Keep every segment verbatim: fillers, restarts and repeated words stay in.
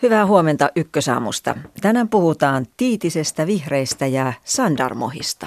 Hyvää huomenta Ykkösaamusta. Tänään puhutaan Tiitisestä, vihreistä ja sandarmohista.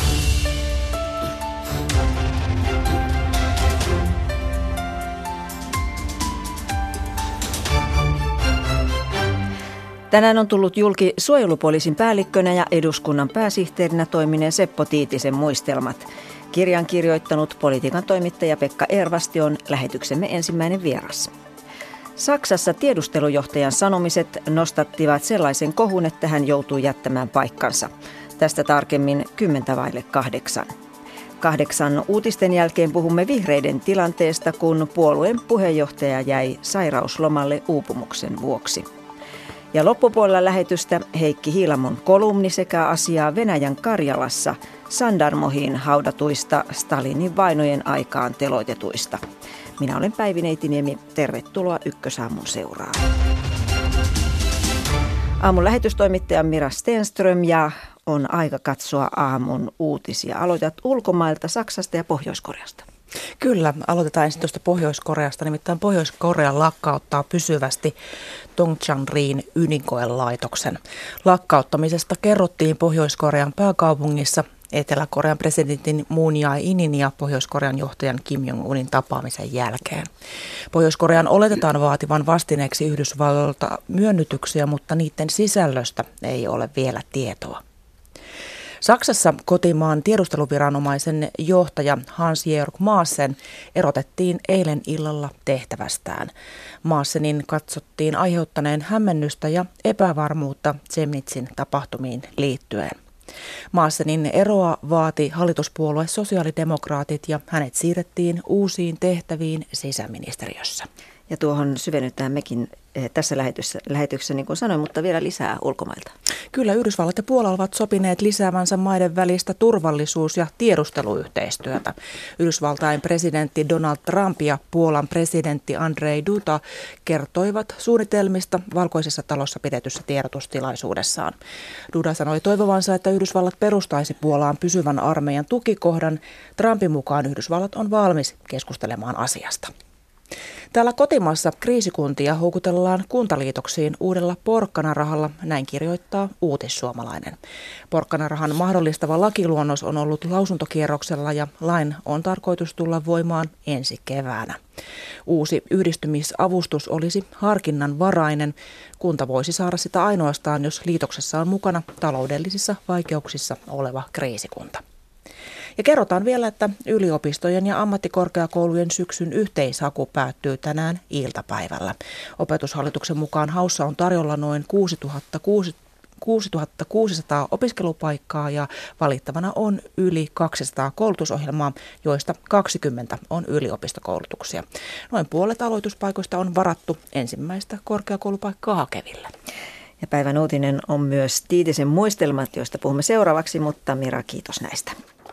Tänään on tullut julki suojelupoliisin päällikkönä ja eduskunnan pääsihteerinä toimineen Seppo Tiitisen muistelmat. Kirjan kirjoittanut politiikan toimittaja Pekka Ervasti on lähetyksemme ensimmäinen vieras. Saksassa tiedustelujohtajan sanomiset nostattivat sellaisen kohun, että hän joutui jättämään paikkansa. Tästä tarkemmin kymmentä vaille kahdeksan. Kahdeksan uutisten jälkeen puhumme vihreiden tilanteesta, kun puolueen puheenjohtaja jäi sairauslomalle uupumuksen vuoksi. Ja loppupuolella lähetystä Heikki Hiilamon kolumni sekä asiaa Venäjän Karjalassa sandarmohiin haudatuista Stalinin vainojen aikaan teloitetuista. Minä olen Päivi Neitiniemi. Tervetuloa Ykkösaamun seuraan. Aamun lähetystoimittaja Mira Stenström ja on aika katsoa aamun uutisia. Aloitat ulkomailta, Saksasta ja Pohjois-Koreasta. Kyllä, aloitetaan ensin tuosta Pohjois-Koreasta. Nimittäin Pohjois-Korea lakkauttaa pysyvästi Tongchang-rin ydinkoelaitoksen. Lakkauttamisesta kerrottiin Pohjois-Korean pääkaupungissa Etelä-Korean presidentin Moon Jae-inin ja Pohjois-Korean johtajan Kim Jong-unin tapaamisen jälkeen. Pohjois-Korean oletetaan vaativan vastineeksi Yhdysvalloilta myönnytyksiä, mutta niiden sisällöstä ei ole vielä tietoa. Saksassa kotimaan tiedusteluviranomaisen johtaja Hans-Georg Maassen erotettiin eilen illalla tehtävästään. Maassenin katsottiin aiheuttaneen hämmennystä ja epävarmuutta Chemnitzin tapahtumiin liittyen. Maassenin eroa vaati hallituspuolue sosiaalidemokraatit ja hänet siirrettiin uusiin tehtäviin sisäministeriössä. Ja tuohon syvennytään mekin tässä lähetyksessä, lähetyksessä, niin kuin sanoin, mutta vielä lisää ulkomailta. Kyllä, Yhdysvallat ja Puola ovat sopineet lisäävänsä maiden välistä turvallisuus- ja tiedusteluyhteistyötä. Yhdysvaltain presidentti Donald Trump ja Puolan presidentti Andrzej Duda kertoivat suunnitelmista Valkoisessa talossa pidetyssä tiedotustilaisuudessaan. Duda sanoi toivovansa, että Yhdysvallat perustaisi Puolaan pysyvän armeijan tukikohdan. Trumpin mukaan Yhdysvallat on valmis keskustelemaan asiasta. Täällä kotimaassa kriisikuntia houkutellaan kuntaliitoksiin uudella porkkanarahalla, näin kirjoittaa Uutissuomalainen. Porkkanarahan mahdollistava lakiluonnos on ollut lausuntokierroksella ja lain on tarkoitus tulla voimaan ensi keväänä. Uusi yhdistymisavustus olisi harkinnanvarainen. Kunta voisi saada sitä ainoastaan, jos liitoksessa on mukana taloudellisissa vaikeuksissa oleva kriisikunta. Ja kerrotaan vielä, että yliopistojen ja ammattikorkeakoulujen syksyn yhteishaku päättyy tänään iltapäivällä. Opetushallituksen mukaan haussa on tarjolla noin kuusituhatta kuusisataa opiskelupaikkaa ja valittavana on yli kaksisataa koulutusohjelmaa, joista kaksikymmentä on yliopistokoulutuksia. Noin puolet aloituspaikoista on varattu ensimmäistä korkeakoulupaikkaa hakeville. Ja päivän uutinen on myös Tiitisen muistelmat, joista puhumme seuraavaksi, mutta Mira, kiitos näistä.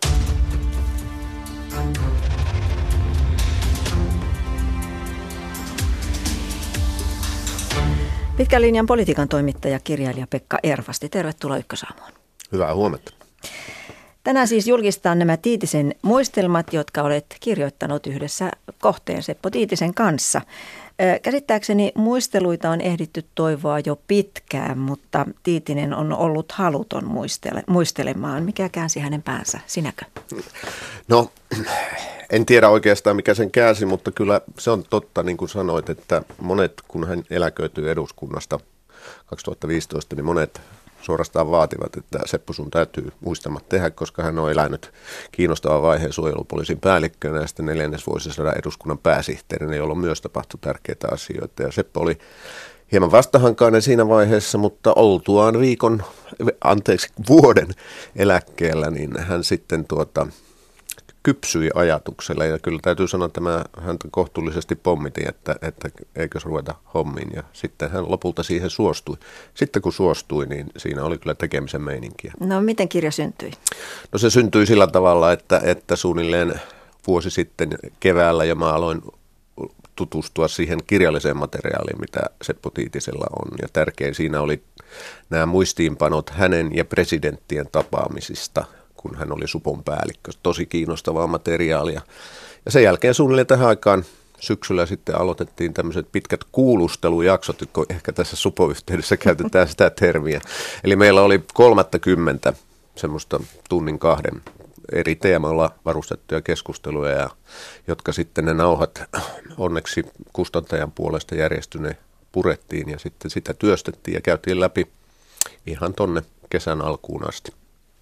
Pitkän linjan politiikan toimittaja, kirjailija Pekka Ervasti. Tervetuloa Ykkösaamuun. Hyvää huomenta. Tänään siis julkistetaan nämä Tiitisen muistelmat, jotka olet kirjoittanut yhdessä kohteen Seppo Tiitisen kanssa. Käsittääkseni muisteluita on ehditty toivoa jo pitkään, mutta Tiitinen on ollut haluton muistele- muistelemaan. Mikä käänsi hänen päänsä? Sinäkö? No, en tiedä oikeastaan mikä sen käänsi, mutta kyllä se on totta, niin kuin sanoit, että monet, kun hän eläköityi eduskunnasta kaksituhattaviisitoista, niin monet suorastaan vaativat, että Seppo sun täytyy muistelmat tehdä, koska hän on elänyt kiinnostavan vaiheen suojelupoliisin päällikkönä ja sitten neljännesvuosisadan eduskunnan pääsihteerinä, jolloin myös tapahtui tärkeitä asioita. Ja Seppo oli hieman vastahankainen siinä vaiheessa, mutta oltuaan viikon, anteeksi vuoden eläkkeellä, niin hän sitten tuota, kypsyi ajatuksella. Ja kyllä täytyy sanoa, että mä häntä kohtuullisesti pommitin, että, että eikös ruveta hommiin. Ja sitten hän lopulta siihen suostui. Sitten kun suostui, niin siinä oli kyllä tekemisen meininkiä. No miten kirja syntyi? No se syntyi sillä tavalla, että, että suunnilleen vuosi sitten keväällä ja mä aloin tutustua siihen kirjalliseen materiaaliin, mitä Seppo Tiitisellä on. Ja tärkein siinä oli nämä muistiinpanot hänen ja presidenttien tapaamisista, kun hän oli supon päällikkö. Tosi kiinnostavaa materiaalia. Ja sen jälkeen suunnilleen tähän aikaan syksyllä sitten aloitettiin tämmöiset pitkät kuulustelujaksot, kun ehkä tässä Supo-yhteydessä käytetään sitä termiä. Eli meillä oli kolmattakymmentä semmoista tunnin kahden eri teemalla varustettuja keskusteluja, ja, jotka sitten ne nauhat onneksi kustantajan puolesta järjestyneen purettiin ja sitten sitä työstettiin ja käytiin läpi ihan tonne kesän alkuun asti.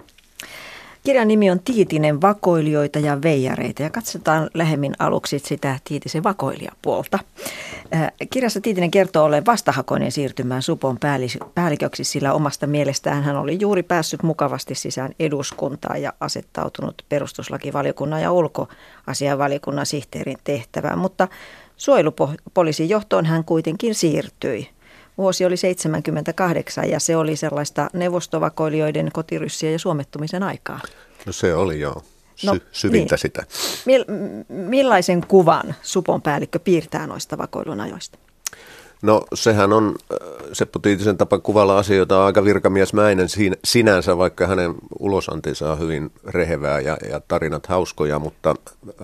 Kirjan nimi on Tiitinen, vakoilijoita ja veijareita, ja katsotaan lähemmin aluksi sitä Tiitisen vakoilijapuolta. Kirjassa Tiitinen kertoo olleen vastahakoinen siirtymään Supon päälliköksi, sillä omasta mielestään hän oli juuri päässyt mukavasti sisään eduskuntaan ja asettautunut perustuslakivaliokunnan ja ulkoasiainvaliokunnan sihteerin tehtävään, mutta suojelupoliisin johtoon hän kuitenkin siirtyi. Vuosi oli seitsemänkymmentäkahdeksan ja se oli sellaista neuvostovakoilijoiden, kotiryssien ja suomettumisen aikaa. No se oli joo, Sy- no, syvintä niin. sitä. Mil- millaisen kuvan Supon päällikkö piirtää noista vakoilun ajoista? No sehän on Seppo Tiitisen tapa kuvalla asioita aika virkamiesmäinen sinänsä, vaikka hänen ulosantinsa on hyvin rehevää ja, ja tarinat hauskoja, mutta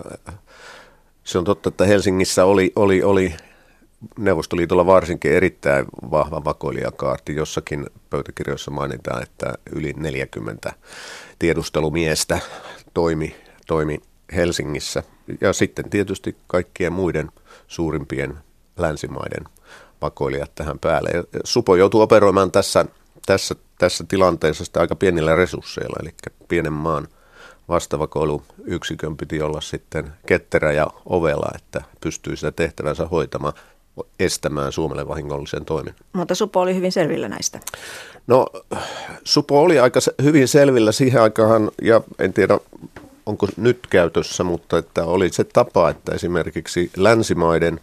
se on totta, että Helsingissä oli... oli, oli Neuvostoliitolla varsinkin erittäin vahva vakoilijakaarti. Jossakin pöytäkirjoissa mainitaan, että yli neljäkymmentä tiedustelumiestä toimi, toimi Helsingissä. Ja sitten tietysti kaikkien muiden suurimpien länsimaiden vakoilijat tähän päälle. Ja Supo joutuu operoimaan tässä, tässä, tässä tilanteessa sitä aika pienillä resursseilla, eli pienen maan vastavakoiluyksikön piti olla sitten ketterä ja ovela, että pystyy sitä tehtävänsä hoitamaan, estämään Suomelle vahingollisen toiminnan. Mutta Supo oli hyvin selvillä näistä. No Supo oli aika hyvin selvillä siihen aikaan, ja en tiedä onko nyt käytössä, mutta että oli se tapa, että esimerkiksi länsimaiden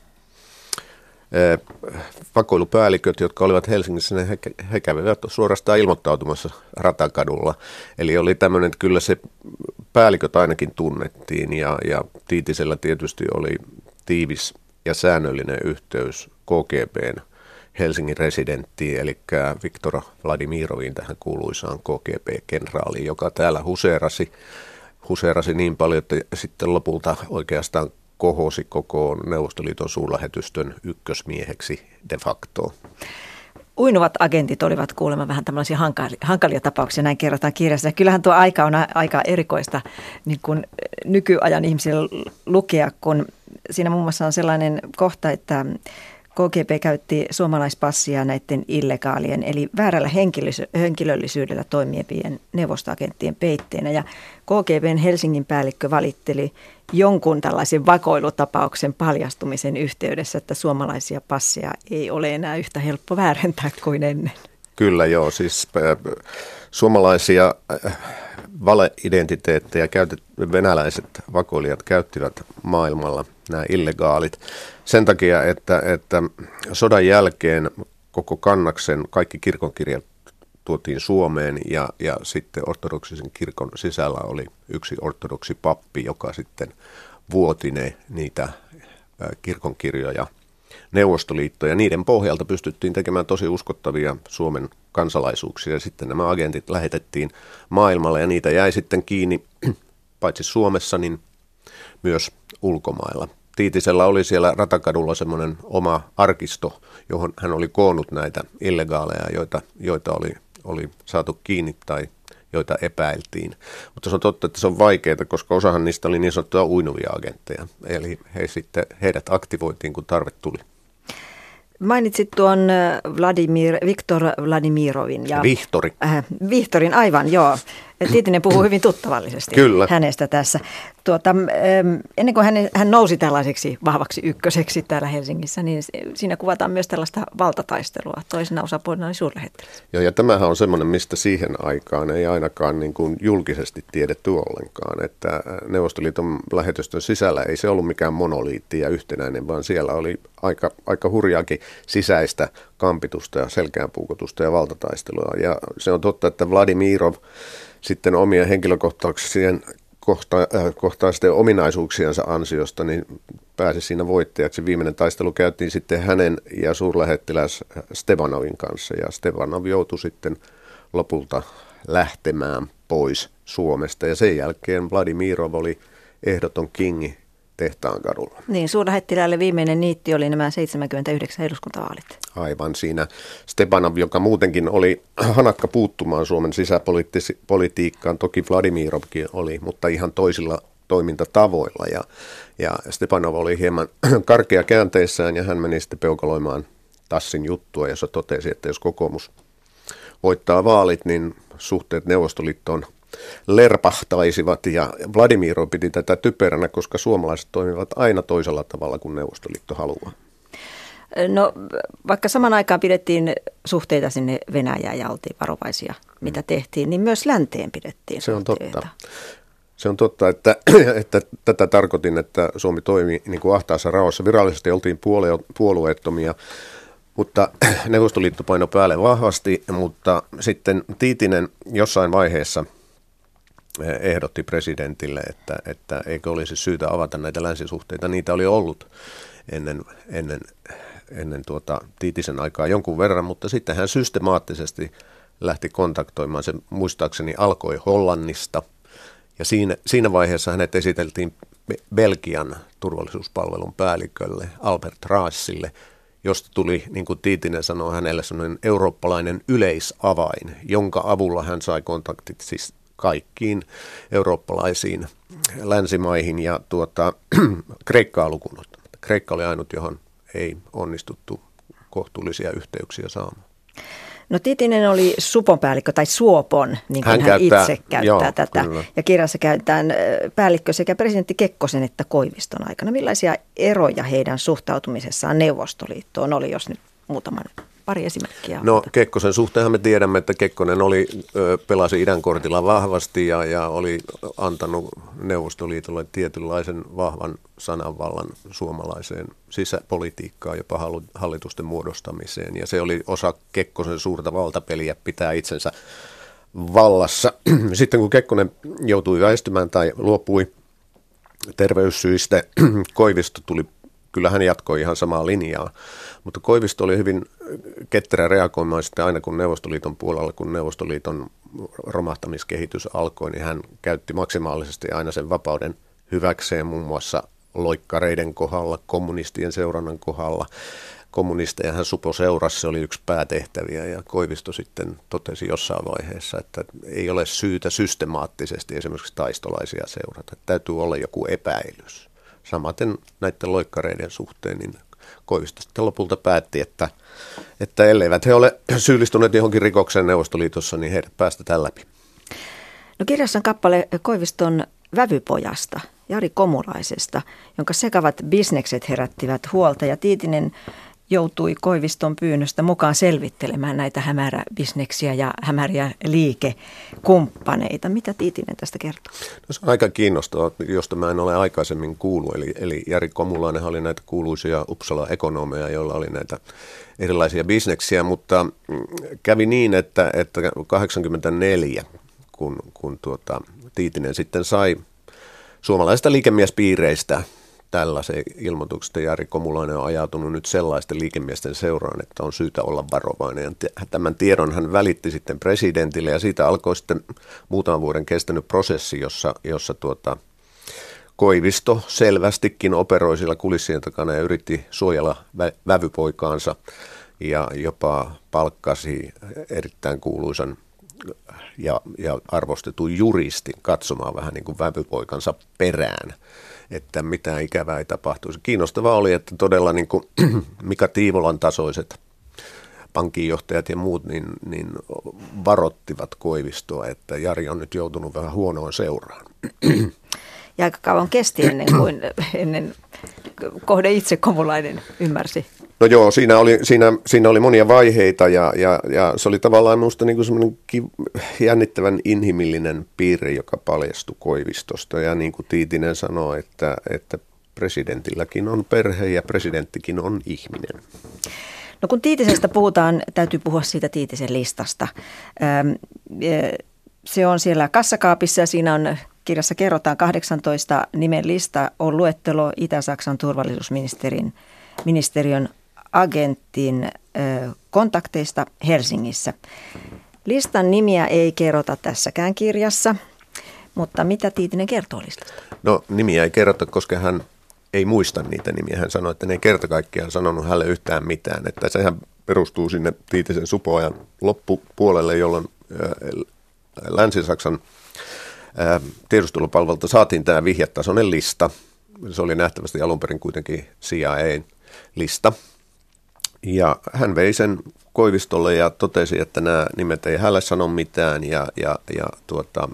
eh, vakoilupäälliköt, jotka olivat Helsingissä, he, he kävivät suorastaan ilmoittautumassa Ratakadulla. Eli oli tämmöinen, että kyllä se päälliköt ainakin tunnettiin, ja, ja Tiitisellä tietysti oli tiivis ja säännöllinen yhteys K G B:n Helsingin residenttiin, eli Viktor Vladimiroviin, tähän kuuluisaan K G B-kenraaliin, joka täällä huseerasi, huseerasi niin paljon, että sitten lopulta oikeastaan kohosi koko Neuvostoliiton suurlähetystön ykkösmieheksi de facto. Uinuvat agentit olivat kuulemma vähän tämmöisiä hankalia, hankalia tapauksia, näin kerrotaan kirjassa. Ja kyllähän tuo aika on aika erikoista niin kuin nykyajan ihmisille lukea, kun siinä muun muassa on sellainen kohta, että K G B käytti suomalaispassia näiden illegaalien, eli väärällä henkilöllisyydellä toimivien neuvostoagenttien peitteenä. Ja K G B:n Helsingin päällikkö valitteli jonkun tällaisen vakoilutapauksen paljastumisen yhteydessä, että suomalaisia passeja ei ole enää yhtä helppo väärentää kuin ennen. Kyllä joo, siis äh, suomalaisia äh, valeidentiteettejä käytet, venäläiset vakoilijat käyttivät maailmalla, nämä illegaalit, sen takia, että, että sodan jälkeen koko Kannaksen kaikki kirkonkirjat tuotiin Suomeen, ja, ja sitten ortodoksisen kirkon sisällä oli yksi ortodoksi pappi, joka sitten vuoti ne, niitä kirkonkirjoja Neuvostoliittoon, ja niiden pohjalta pystyttiin tekemään tosi uskottavia Suomen kansalaisuuksia, ja sitten nämä agentit lähetettiin maailmalle, ja niitä jäi sitten kiinni paitsi Suomessa, niin myös ulkomailla. Tiitisellä oli siellä Ratakadulla semmoinen oma arkisto, johon hän oli koonnut näitä illegaaleja, joita, joita oli, oli saatu kiinni tai joita epäiltiin. Mutta se on totta, että se on vaikeaa, koska osahan niistä oli niin sanottuja uinuvia agentteja. Eli he sitten, heidät aktivoitiin, kun tarve tuli. Mainitsit tuon Vladimir, Viktor Vladimirovin. Ja, Vihtori. Äh, Vihtorin, aivan, joo. Tiitinen puhuu hyvin tuttavallisesti Kyllä. hänestä tässä. Tuota, ennen kuin hän, hän nousi tällaiseksi vahvaksi ykköseksi täällä Helsingissä, niin siinä kuvataan myös tällaista valtataistelua. Toisena osapuolena oli suurlähettiläs. Joo, ja tämähän on semmoinen, mistä siihen aikaan ei ainakaan niin kuin julkisesti tiedetty ollenkaan, että Neuvostoliiton lähetystön sisällä ei se ollut mikään monoliitti ja yhtenäinen, vaan siellä oli aika, aika hurjaakin sisäistä kampitusta ja selkäänpuukotusta ja valtataistelua. Ja se on totta, että Vladimirov sitten omien henkilökohtaisien kohta, äh, kohtaisten ominaisuuksiensa ansiosta niin pääsi siinä voittajaksi. Viimeinen taistelu käytiin sitten hänen ja suurlähettiläs Stevanovin kanssa, ja Stevanov joutui sitten lopulta lähtemään pois Suomesta, ja sen jälkeen Vladimirov oli ehdoton kingi Tehtaankadulla. Niin, suurlähettiläälle viimeinen niitti oli nämä seitsemänkymmentäyhdeksän eduskuntavaalit. Aivan siinä. Stepanov, joka muutenkin oli hanakka puuttumaan Suomen sisäpolitiikkaan, toki Vladimirovkin oli, mutta ihan toisilla toimintatavoilla. Ja, ja Stepanov oli hieman karkea käänteissään ja hän meni sitten peukaloimaan Tassin juttua, jossa totesi, että jos kokoomus voittaa vaalit, niin suhteet Neuvostoliittoon lerpahtaisivat, ja Vladimirov piti tätä typeränä, koska suomalaiset toimivat aina toisella tavalla kuin Neuvostoliitto haluaa. No vaikka saman aikaan pidettiin suhteita sinne Venäjään ja oltiin varovaisia, mitä tehtiin, niin myös länteen pidettiin Se on suhteita. totta. Se on totta, että, että tätä tarkoitin, että Suomi toimi niin kuin ahtaassa raossa. Virallisesti oltiin puolue, puolueettomia, mutta Neuvostoliitto painoi päälle vahvasti, mutta sitten Tiitinen jossain vaiheessa ehdotti presidentille, että, että eikö olisi syytä avata näitä länsisuhteita. Niitä oli ollut ennen, ennen, ennen tuota Tiitisen aikaa jonkun verran, mutta sitten hän systemaattisesti lähti kontaktoimaan. Se muistaakseni alkoi Hollannista, ja siinä, siinä vaiheessa hänet esiteltiin Belgian turvallisuuspalvelun päällikölle Albert Raassille, josta tuli, niin kuin Tiitinen sanoi, hänelle sellainen eurooppalainen yleisavain, jonka avulla hän sai kontaktit siis kaikkiin eurooppalaisiin länsimaihin ja tuota, Kreikkaa lukuun ottamatta. Kreikka oli ainut, johon ei onnistuttu kohtuullisia yhteyksiä saamaan. No Tiitinen oli supon päällikkö tai suopon, niin kuin hän, hän käyttää, itse käyttää joo, tätä. Kyllä. Ja kirjassa käytetään päällikkö sekä presidentti Kekkosen että Koiviston aikana. Millaisia eroja heidän suhtautumisessaan Neuvostoliittoon oli, jos nyt muutaman pari esimerkkiä? No Kekkosen suhteenhan me tiedämme, että Kekkonen oli, pelasi idän kortilla vahvasti ja, ja oli antanut Neuvostoliitolle tietynlaisen vahvan sananvallan suomalaiseen sisäpolitiikkaan, jopa hallitusten muodostamiseen. Ja se oli osa Kekkosen suurta valtapeliä pitää itsensä vallassa. Sitten kun Kekkonen joutui väistymään tai luopui terveyssyistä, Koivisto tuli. Kyllä hän jatkoi ihan samaa linjaa, mutta Koivisto oli hyvin ketterä reagoimaan sitten aina kun Neuvostoliiton puolella, kun Neuvostoliiton romahtamiskehitys alkoi, niin hän käytti maksimaalisesti aina sen vapauden hyväkseen muun muassa loikkareiden kohdalla, kommunistien seurannan kohdalla. Kommunisteja hän supo seurasi, se oli yksi päätehtäviä ja Koivisto sitten totesi jossain vaiheessa, että ei ole syytä systemaattisesti esimerkiksi taistolaisia seurata, täytyy olla joku epäilys. Samaten näiden loikkareiden suhteen, niin Koivisto sitten lopulta päätti, että, että elleivät he ole syyllistyneet johonkin rikokseen Neuvostoliitossa, niin heidät päästetään läpi. No kirjassa on kappale Koiviston vävypojasta, Jari Komulaisesta, jonka sekavat bisnekset herättivät huolta ja Tiitinen joutui Koiviston pyynnöstä mukaan selvittelemään näitä hämäräbisneksiä ja hämäriä liikekumppaneita. Mitä Tiitinen tästä kertoo? No, se on aika kiinnostavaa, josta mä en ole aikaisemmin kuullut. Eli, eli Jari Komulainen oli näitä kuuluisia Uppsala-ekonomeja, joilla oli näitä erilaisia bisneksiä, mutta kävi niin, että, että kahdeksankymmentäneljä, kun, kun tuota, Tiitinen sitten sai suomalaisista liikemiespiireistä tällaisen ilmoituksesta Jari Komulainen on ajautunut nyt sellaisten liikemiesten seuraan, että on syytä olla varovainen. Tämän tiedon hän välitti sitten presidentille ja siitä alkoi sitten muutaman vuoden kestänyt prosessi, jossa, jossa tuota, Koivisto selvästikin operoi sillä kulissien takana ja yritti suojella vä- vävypoikaansa ja jopa palkkasi erittäin kuuluisan ja, ja arvostetun juristin katsomaan vähän niin kuin vävypoikansa perään, että mitään ikävää ei tapahtuisi. Kiinnostavaa oli, että todella niin kuin Mika Tiivolan tasoiset pankinjohtajat ja muut niin, niin varottivat Koivistoa, että Jari on nyt joutunut vähän huonoon seuraan. Ja aika kauan kesti ennen kuin ennen kohde itse Komulainen ymmärsi. No joo, siinä oli, siinä, siinä oli monia vaiheita ja, ja, ja se oli tavallaan minusta niin kuin semmoinen jännittävän inhimillinen piirre, joka paljastui Koivistosta. Ja niin kuin Tiitinen sanoi, että, että presidentilläkin on perhe ja presidenttikin on ihminen. No kun Tiitisestä puhutaan, täytyy puhua siitä Tiitisen listasta. Se on siellä kassakaapissa ja siinä on, kirjassa kerrotaan kahdeksantoista nimen lista, on luettelo Itä-Saksan turvallisuusministerin ministeriön agentin kontakteista Helsingissä. Listan nimiä ei kerrota tässäkään kirjassa, mutta mitä Tiitinen kertoo listasta? No nimiä ei kerrota, koska hän ei muista niitä nimiä. Hän sanoi, että ne ei kerta kaikkiaan sanonut hänelle yhtään mitään. Että sehän perustuu sinne Tiitisen Supo-ajan loppupuolelle, jolloin Länsi-Saksan tiedustelupalvelulta saatiin tämä vihjetasoinen lista. Se oli nähtävästi alun perin kuitenkin C I A-lista. Ja hän vei sen Koivistolle ja totesi, että nämä nimet ei hänelle sano mitään ja, ja, ja tuota,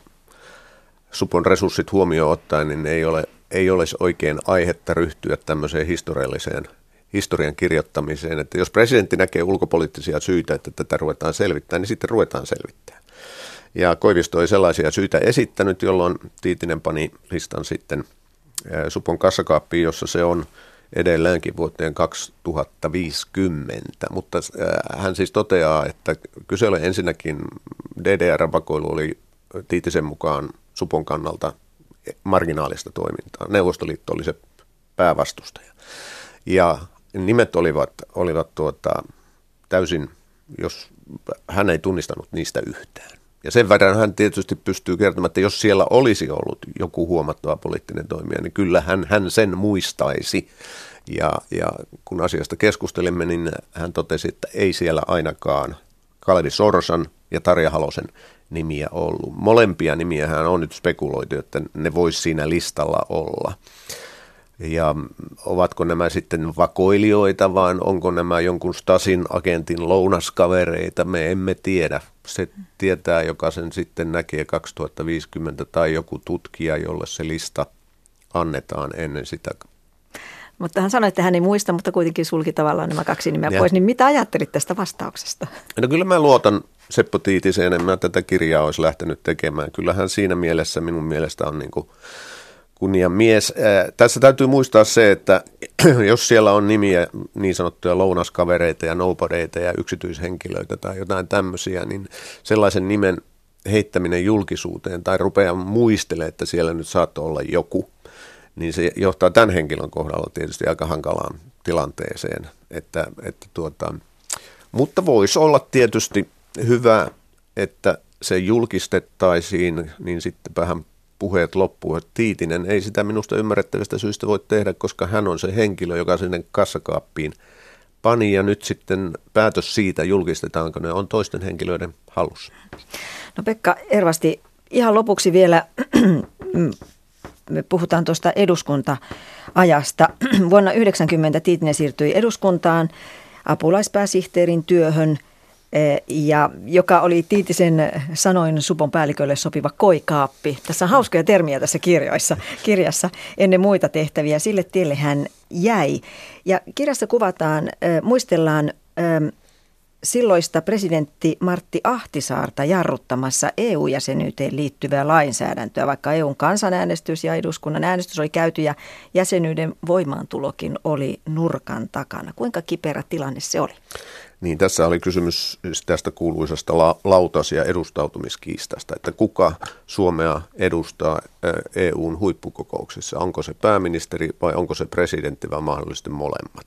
Supon resurssit huomioon ottaen, niin ei ole, ei olisi oikein aihetta ryhtyä tämmöiseen historialliseen historian kirjoittamiseen. Että jos presidentti näkee ulkopoliittisia syitä, että tätä ruvetaan selvittämään, niin sitten ruvetaan selvittämään. Ja Koivisto ei sellaisia syitä esittänyt, jolloin Tiitinen pani listan sitten Supon kassakaappiin, jossa se on edelläänkin vuoteen kaksituhattaviisikymmentä, mutta hän siis toteaa, että kyse oli ensinnäkin D D R-vakoilu oli Tiitisen mukaan Supon kannalta marginaalista toimintaa. Neuvostoliitto oli se päävastustaja. Ja nimet olivat, olivat tuota, täysin, jos hän ei tunnistanut niistä yhtään. Ja sen verran hän tietysti pystyy kertomaan, että jos siellä olisi ollut joku huomattava poliittinen toimija, niin kyllähän hän sen muistaisi. Ja, ja kun asiasta keskustelimme, niin hän totesi, että ei siellä ainakaan Kalevi Sorsan ja Tarja Halosen nimiä ollut. Molempia nimiä hän on nyt spekuloitu, että ne voisi siinä listalla olla. Ja ovatko nämä sitten vakoilijoita vai onko nämä jonkun Stasin agentin lounaskavereita, me emme tiedä. Se tietää, joka sen sitten näkee kaksituhattaviisikymmentä tai joku tutkija, jolle se lista annetaan ennen sitä. Mutta hän sanoi, että hän ei muista, mutta kuitenkin sulki tavallaan nämä kaksi nimeä ja pois. Niin mitä ajattelit tästä vastauksesta? No kyllä mä luotan Seppo Tiitiseen, en mä tätä kirjaa olisi lähtenyt tekemään. Kyllähän siinä mielessä minun mielestä on niin kuin kunnian mies. Ää, tässä täytyy muistaa se, että jos siellä on nimiä niin sanottuja lounaskavereita ja nobodeita ja yksityishenkilöitä tai jotain tämmöisiä, niin sellaisen nimen heittäminen julkisuuteen tai rupeaa muistelemaan, että siellä nyt saattoi olla joku, niin se johtaa tämän henkilön kohdalla tietysti aika hankalaan tilanteeseen. Että, että tuota, mutta voisi olla tietysti hyvä, että se julkistettaisiin, niin sitten vähän puheet loppuu. Että Tiitinen ei sitä minusta ymmärrettävistä syistä voi tehdä, koska hän on se henkilö, joka sinne kassakaappiin pani ja nyt sitten päätös siitä, julkistetaanko ne, on toisten henkilöiden hallussa. No Pekka Ervasti, ihan lopuksi vielä me puhutaan tuosta eduskunta-ajasta. Vuonna yhdeksänkymmentä Tiitinen siirtyi eduskuntaan apulaispääsihteerin työhön, ja joka oli Tiitisen sanoin Supon päällikölle sopiva koikaappi. Tässä on hauskoja termiä tässä kirjoissa, kirjassa ennen muita tehtäviä. Sille tielle hän jäi. Ja kirjassa kuvataan, äh, muistellaan äh, silloista presidentti Martti Ahtisaarta jarruttamassa E U-jäsenyyteen liittyvää lainsäädäntöä, vaikka E U:n kansanäänestys ja eduskunnan äänestys oli käyty ja jäsenyyden voimaantulokin oli nurkan takana. Kuinka kiperä tilanne se oli? Niin, tässä oli kysymys tästä kuuluisasta la- lautas- ja edustautumiskiistasta, että kuka Suomea edustaa E U:n huippukokouksissa, onko se pääministeri vai onko se presidentti vai mahdollisesti molemmat.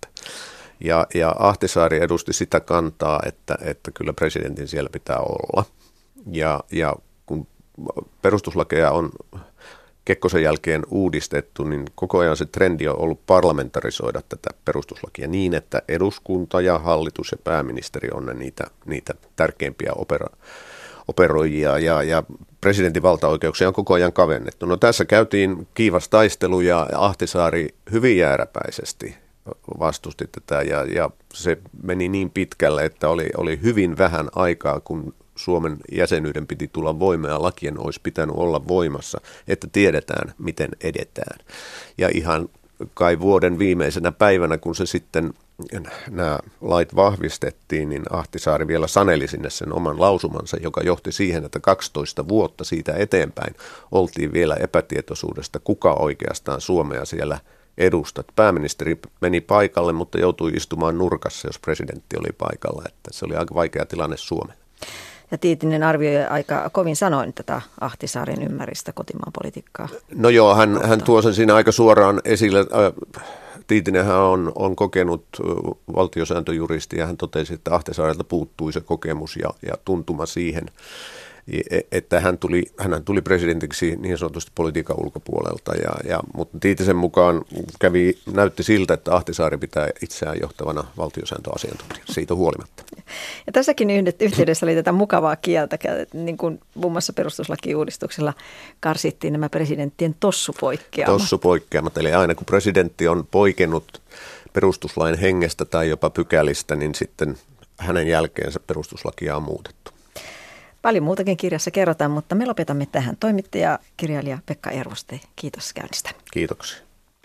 Ja, ja Ahtisaari edusti sitä kantaa, että, että kyllä presidentin siellä pitää olla. Ja, ja kun perustuslakeja on Kekkosen jälkeen uudistettu, niin koko ajan se trendi on ollut parlamentarisoida tätä perustuslakia niin, että eduskunta ja hallitus ja pääministeri on ne niitä, niitä tärkeimpiä opera, operoijia ja, ja presidentin valtaoikeuksia on koko ajan kavennettu. No tässä käytiin kiivas taistelu ja Ahtisaari hyvin jääräpäisesti vastusti tätä ja, ja se meni niin pitkälle, että oli, oli hyvin vähän aikaa, kun Suomen jäsenyyden piti tulla voimaan ja lakien olisi pitänyt olla voimassa, että tiedetään, miten edetään. Ja ihan kai vuoden viimeisenä päivänä, kun se sitten nämä lait vahvistettiin, niin Ahtisaari vielä saneli sinne sen oman lausumansa, joka johti siihen, että kaksitoista vuotta siitä eteenpäin oltiin vielä epätietoisuudesta, kuka oikeastaan Suomea siellä edustat. Pääministeri meni paikalle, mutta joutui istumaan nurkassa, jos presidentti oli paikalla. Että se oli aika vaikea tilanne Suomelle. Ja Tiitinen arvioi aika kovin sanoin tätä Ahtisaaren ymmärrystä kotimaan politiikkaa. No joo, hän, hän tuo sen siinä aika suoraan esille. Tiitinenhän on, on kokenut valtiosääntöjuristi ja hän totesi, että Ahtisaarelta puuttui se kokemus ja, ja tuntuma siihen, että hän tuli, hän tuli presidentiksi niin sanotusti politiikan ulkopuolelta, ja, ja, mutta Tiitisen mukaan kävi, näytti siltä, että Ahtisaari pitää itseään johtavana valtiosääntöasiantuntijana siitä huolimatta. Ja tässäkin yhteydessä oli tätä mukavaa kieltä, niin kuin muun muassa perustuslakiuudistuksella karsittiin nämä presidenttien tossupoikkeamat. Tossupoikkeamat, eli aina kun presidentti on poikennut perustuslain hengestä tai jopa pykälistä, niin sitten hänen jälkeensä perustuslakia on muutettu. Paljon muutakin kirjassa kerrotaan, mutta me lopetamme tähän. Toimittaja, kirjailija Pekka Ervoste, kiitos käynnistä. Kiitoksia.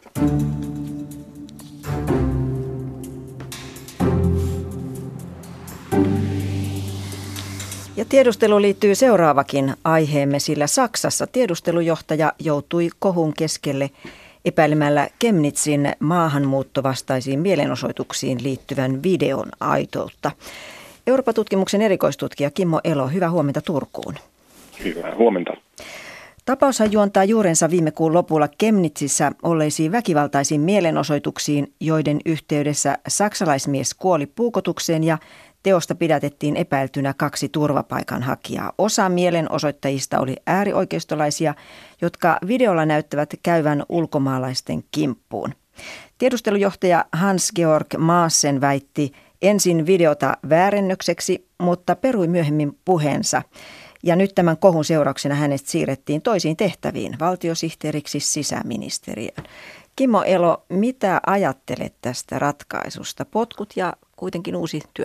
Ja tiedusteluun liittyy seuraavakin aiheemme, sillä Saksassa tiedustelujohtaja joutui kohun keskelle epäilemällä Chemnitzin maahanmuuttovastaisiin mielenosoituksiin liittyvän videon aitoutta. Euroopan tutkimuksen erikoistutkija Kimmo Elo, hyvää huomenta Turkuun. Hyvää huomenta. Tapaushan juontaa juurensa viime kuun lopulla Chemnitzissä olleisiin väkivaltaisiin mielenosoituksiin, joiden yhteydessä saksalaismies kuoli puukotukseen ja teosta pidätettiin epäiltynä kaksi turvapaikanhakijaa. Osa mielenosoittajista oli äärioikeistolaisia, jotka videolla näyttävät käyvän ulkomaalaisten kimppuun. Tiedustelujohtaja Hans-Georg Maassen väitti ensin videota väärennökseksi, mutta perui myöhemmin puheensa. Ja nyt tämän kohun seurauksena hänet siirrettiin toisiin tehtäviin, valtiosihteeriksi sisäministeriöön. Kimmo Elo, mitä ajattelet tästä ratkaisusta? Potkut ja kuitenkin uusi työ.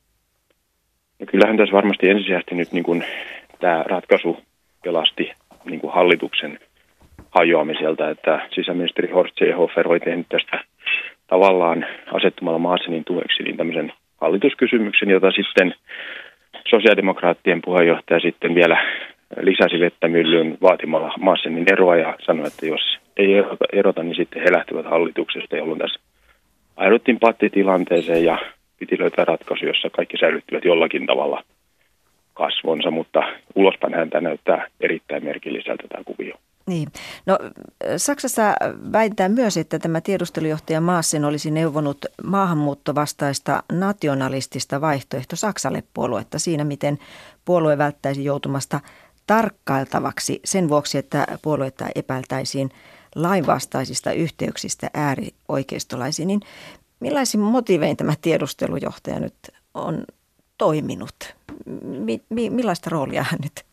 Ja kyllähän tässä varmasti ensisijaisesti nyt niin kuin tämä ratkaisu pelasti niin kuin hallituksen hajoamiselta, että sisäministeri Horst Seehofer oli tehnyt tästä tavallaan asettumalla Maassenin tueksi niin tämmöisen hallituskysymyksen, jota sitten sosiaalidemokraattien puheenjohtaja sitten vielä lisäsi vettä myllyyn vaatimalla Maassenin eroa ja sanoi, että jos ei erota, erota niin sitten he lähtevät hallituksesta, jolloin tässä ajauduttiin pattitilanteeseen ja piti löytää ratkaisu, jossa kaikki säilyttivät jollakin tavalla kasvonsa, mutta ulospäin häntä näyttää erittäin merkilliseltä tämä kuvio. Niin. No, Saksassa väitetään myös, että tämä tiedustelujohtaja Maassen olisi neuvonut maahanmuuttovastaista nationalistista vaihtoehto Saksalle puoluetta siinä, miten puolue välttäisi joutumasta tarkkailtavaksi sen vuoksi, että puoluetta epäiltäisiin lainvastaisista yhteyksistä äärioikeistolaisiin. Niin millaisin motiivein tämä tiedustelujohtaja nyt on toiminut? Mi- mi- millaista roolia hän nyt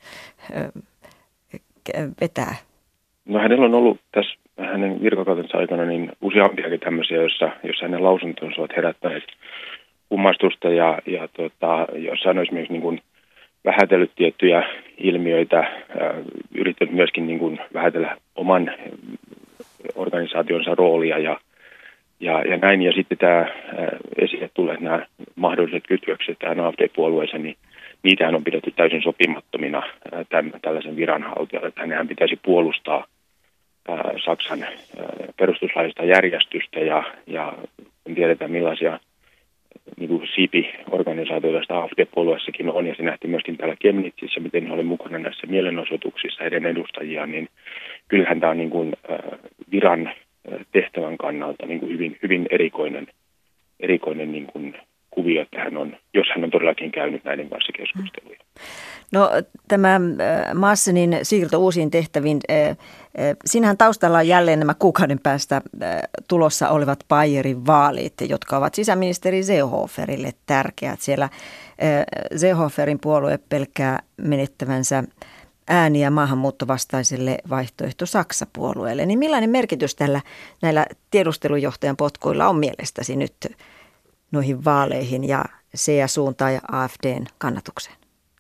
ö, vetää? No hänellä on ollut tässä hänen virkakautensa aikana niin useampiakin tämmöisiä, joissa, joissa hänen lausuntonsa ovat herättäneet kummastusta ja, ja tota, jossa hän on esimerkiksi niin kuin vähätellyt tiettyjä ilmiöitä, äh, yrittänyt myöskin niin kuin vähätellä oman organisaationsa roolia ja, ja, ja näin. Ja sitten tämä äh, esille tulee nämä mahdolliset kytkökset tähän A F D-puolueeseen, niin niitähän on pidetty täysin sopimattomina äh, tämän, tällaisen viranhaltijalle, että hänhän pitäisi puolustaa Saksan perustuslaillista järjestystä ja, ja kun tiedetään millaisia niin kuin siipi-organisaatioita sitä A F D-puolueessakin on ja se nähtiin myöskin täällä Chemnitzissä, miten he olivat mukana näissä mielenosoituksissa heidän edustajia, niin kyllähän tämä on niin kuin viran tehtävän kannalta niin kuin hyvin, hyvin erikoinen, erikoinen niin kuin kuvio, että hän on, jos hän on todellakin käynyt näiden kanssa keskusteluja. No tämä Maassenin siirto uusiin tehtäviin, siinähän taustalla on jälleen nämä kuukauden päästä tulossa olevat Bayerin vaalit, jotka ovat sisäministeri Seehoferille tärkeät. Siellä Seehoferin puolue pelkää menettävänsä ääniä maahanmuuttovastaiselle vaihtoehto Saksa-puolueelle. Niin millainen merkitys tällä näillä tiedustelujohtajan potkuilla on mielestäsi nyt noihin vaaleihin ja C S-suuntaan ja A F D:n kannatukseen?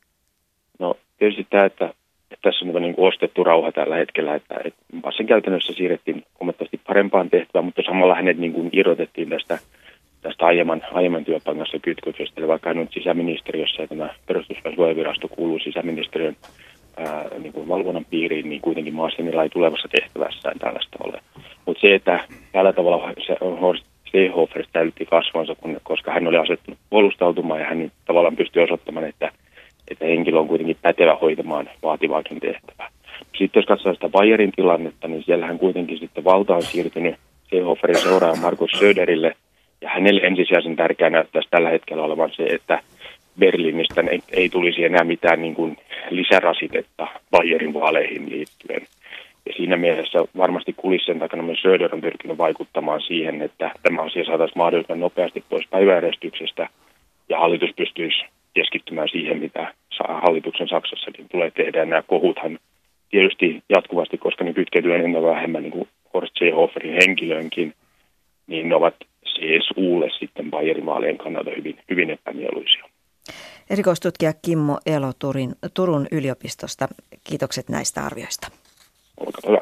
No tietysti tämä, että, että tässä on niin kuin ostettu rauha tällä hetkellä, että, että Maassen käytännössä siirrettiin huomattavasti parempaan tehtävään, mutta samalla hänet niin kuin irrotettiin tästä, tästä aiemman, aiemman työpangassa kytköksestä. Eli vaikka hän on sisäministeriössä ja tämä perustuslainsuojavirasto kuuluu sisäministeriön ää, niin kuin valvonnan piiriin, niin kuitenkin Maassenilla ei tulevassa tehtävässään tällaista ole. Mutta se, että tällä tavalla se Horst Seehofer täytti kasvonsa, koska hän oli asettunut puolustautumaan ja hän tavallaan pystyi osoittamaan, että että henkilö on kuitenkin pätevä hoitamaan vaativaakin tehtävää. Sitten jos katsotaan sitä Bayerin tilannetta, niin siellähän kuitenkin sitten valta on siirtynyt Seehoferin seuraajan Markus Söderille, ja hänelle ensisijaisen tärkeää näyttäisi tällä hetkellä olevan se, että Berliinistä ei, ei tulisi enää mitään niin kuin lisärasitetta Bayerin vaaleihin liittyen. Ja siinä mielessä varmasti kulissien takana myös Söder on pyrkinyt vaikuttamaan siihen, että tämä asia saataisiin mahdollisimman nopeasti pois päiväjärjestyksestä ja hallitus pystyisi keskittymään siihen, mitä hallituksen Saksassakin tulee tehdä. Ja nämä kohuthan tietysti jatkuvasti, koska ne kytkeytyy enemmän vähemmän niin kuin Horst Seehoferin henkilöönkin, niin ne ovat C S U:lle sitten Bayerin vaalien kannalta hyvin, hyvin epämieluisia. Erikoistutkija Kimmo Elo Turin, Turun yliopistosta. Kiitokset näistä arvioista. Olkaa hyvä.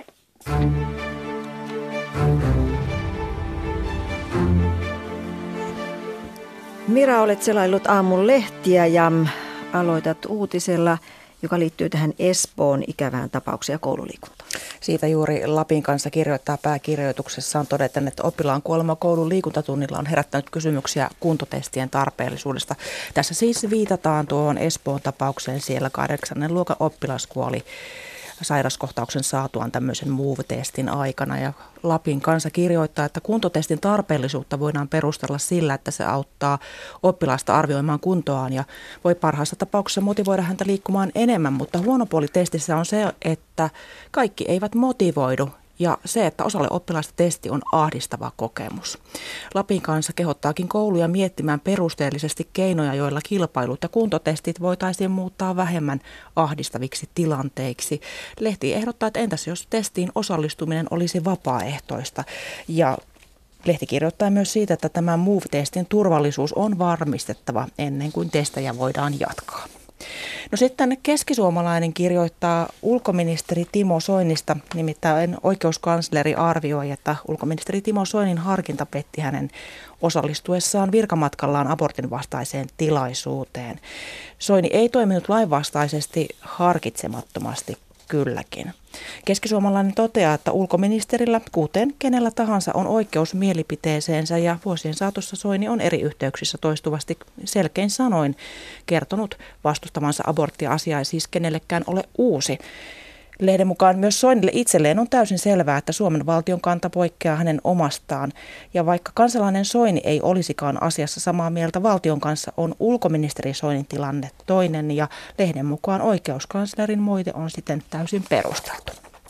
Mira, olet selaillut aamun lehtiä ja aloitat uutisella, joka liittyy tähän Espoon ikävään tapaukseen koululiikuntaan. Siitä juuri Lapin kanssa kirjoittaa pääkirjoituksessaan todeten, että oppilaan kuolema koulun liikuntatunnilla on herättänyt kysymyksiä kuntotestien tarpeellisuudesta. Tässä siis viitataan tuohon Espoon tapaukseen. Siellä kahdeksannen luokan oppilas kuoli sairaskohtauksen saatuaan tämmöisen Move-testin aikana. Ja Lapin kanssa kirjoittaa, että kuntotestin tarpeellisuutta voidaan perustella sillä, että se auttaa oppilasta arvioimaan kuntoaan ja voi parhaassa tapauksessa motivoida häntä liikkumaan enemmän, mutta huono puoli testissä on se, että kaikki eivät motivoidu. Ja se, että osalle oppilaista testi on ahdistava kokemus. Lapin kanssa kehottaakin kouluja miettimään perusteellisesti keinoja, joilla kilpailut ja kuntotestit voitaisiin muuttaa vähemmän ahdistaviksi tilanteiksi. Lehti ehdottaa, että entäs jos testiin osallistuminen olisi vapaaehtoista. Ja lehti kirjoittaa myös siitä, että tämä Move-testin turvallisuus on varmistettava ennen kuin testejä voidaan jatkaa. No sitten keskisuomalainen kirjoittaa ulkoministeri Timo Soinista, nimittäin oikeuskansleri arvioi, että ulkoministeri Timo Soinin harkinta petti hänen osallistuessaan virkamatkallaan abortin vastaiseen tilaisuuteen. Soini ei toiminut lainvastaisesti, harkitsemattomasti kylläkin. Keskisuomalainen toteaa, että ulkoministerillä, kuten kenellä tahansa, on oikeus mielipiteeseensä ja vuosien saatossa Soini on eri yhteyksissä toistuvasti selkein sanoin kertonut vastustamansa aborttia-asiaa, ei siis kenellekään ole uusi. Lehden mukaan myös Soinille itselleen on täysin selvää, että Suomen valtion kanta poikkeaa hänen omastaan. Ja vaikka kansalainen Soini ei olisikaan asiassa samaa mieltä valtion kanssa, on ulkoministeri Soinin tilanne toinen ja Lehden mukaan oikeuskanslerin moite on sitten täysin perusteltu.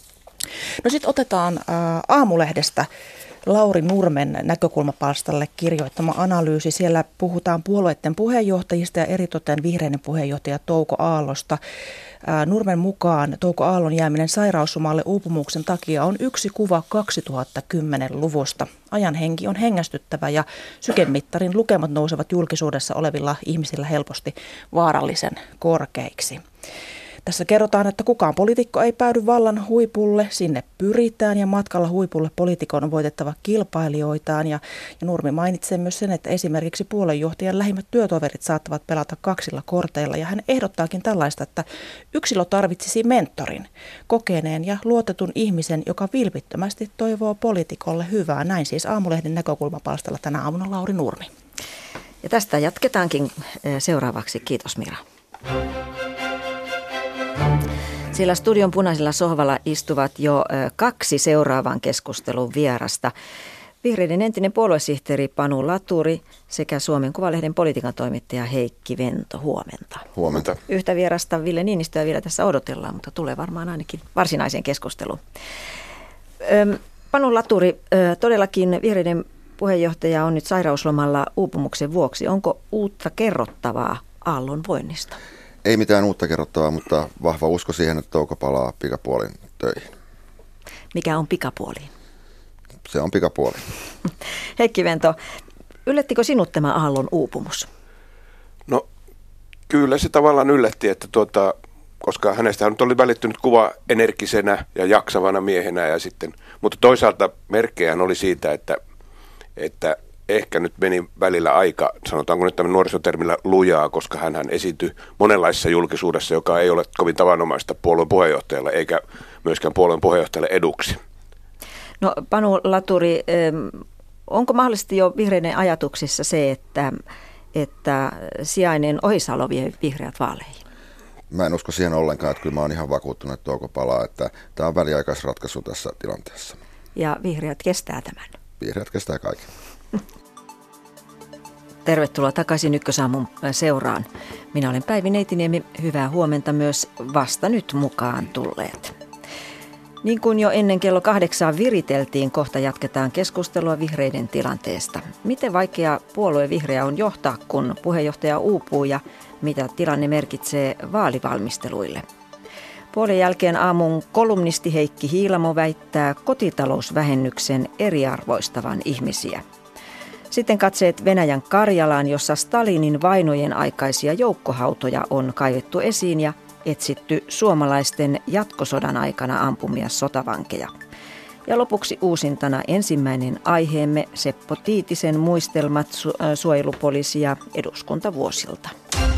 No sitten otetaan ää, Aamulehdestä Lauri Nurmen näkökulmapalstalle kirjoittama analyysi. Siellä puhutaan puolueiden puheenjohtajista ja eritoten vihreiden puheenjohtaja Touko Aallosta. Nurmen mukaan Touko Aallon jääminen sairauslomalle uupumuksen takia on yksi kuva kaksituhattakymmenen-luvusta. Ajan henki on hengästyttävä ja sykemittarin lukemat nousevat julkisuudessa olevilla ihmisillä helposti vaarallisen korkeiksi. Tässä kerrotaan, että kukaan poliitikko ei päädy vallan huipulle, sinne pyritään ja matkalla huipulle poliitikon on voitettava kilpailijoitaan. Ja, ja Nurmi mainitsee myös sen, että esimerkiksi puoluejohtajan lähimmät työtoverit saattavat pelata kaksilla korteilla. Ja hän ehdottaakin tällaista, että yksilö tarvitsisi mentorin, kokeneen ja luotetun ihmisen, joka vilpittömästi toivoo poliitikolle hyvää. Näin siis Aamulehden näkökulmapalstalla tänä aamuna Lauri Nurmi. Ja tästä jatketaankin seuraavaksi. Kiitos Mira. Siellä studion punaisella sohvalla istuvat jo kaksi seuraavan keskustelun vierasta. Vihreiden entinen puoluesihteeri Panu Laturi sekä Suomen Kuvalehden politiikan toimittaja Heikki Vento. Huomenta. Huomenta. Yhtä vierasta Ville Niinistöä vielä tässä odotellaan, mutta tulee varmaan ainakin varsinaiseen keskusteluun. Panu Laturi, todellakin vihreiden puheenjohtaja on nyt sairauslomalla uupumuksen vuoksi. Onko uutta kerrottavaa Aallon voinnista? Ei mitään uutta kerrottavaa, mutta vahva usko siihen, että Touko palaa pikapuolin töihin. Mikä on pikapuoliin? Se on pikapuoli. Heikki Vento, yllättikö sinut tämä Aallon uupumus? No kyllä se tavallaan yllätti, että tuota, koska hänestä nyt oli välittynyt kuva energisenä ja jaksavana miehenä. Ja sitten, mutta toisaalta merkkejä oli siitä, että, että ehkä nyt meni välillä aika, sanotaanko nyt tämän nuorisotermillä lujaa, koska hän esiintyi monenlaisessa julkisuudessa, joka ei ole kovin tavanomaista puolueen puheenjohtajalle eikä myöskään puolueen puheenjohtajalle eduksi. No Panu Laturi, onko mahdollisesti jo vihreiden ajatuksissa se, että, että sijainen Ohisalo vie vihreät vaaleihin? Mä en usko siihen ollenkaan, että kyllä mä oon ihan vakuuttunut, että Touko palaa, että tämä on väliaikaisratkaisu tässä tilanteessa. Ja vihreät kestää tämän? Vihreät kestää kaiken. Tervetuloa takaisin Ykkösaamun seuraan. Minä olen Päivi Neitiniemi. Hyvää huomenta myös vasta nyt mukaan tulleet. Niin kuin jo ennen kello kahdeksaa viriteltiin, kohta jatketaan keskustelua vihreiden tilanteesta. Miten vaikea puolue vihreä on johtaa, kun puheenjohtaja uupuu ja mitä tilanne merkitsee vaalivalmisteluille? Puolen jälkeen aamun kolumnisti Heikki Hiilamo väittää kotitalousvähennyksen eriarvoistavan ihmisiä. Sitten katseet Venäjän Karjalaan, jossa Stalinin vainojen aikaisia joukkohautoja on kaivettu esiin ja etsitty suomalaisten jatkosodan aikana ampumia sotavankeja. Ja lopuksi uusintana ensimmäinen aiheemme Seppo Tiitisen muistelmat su- suojelupoliisi- ja eduskuntavuosilta.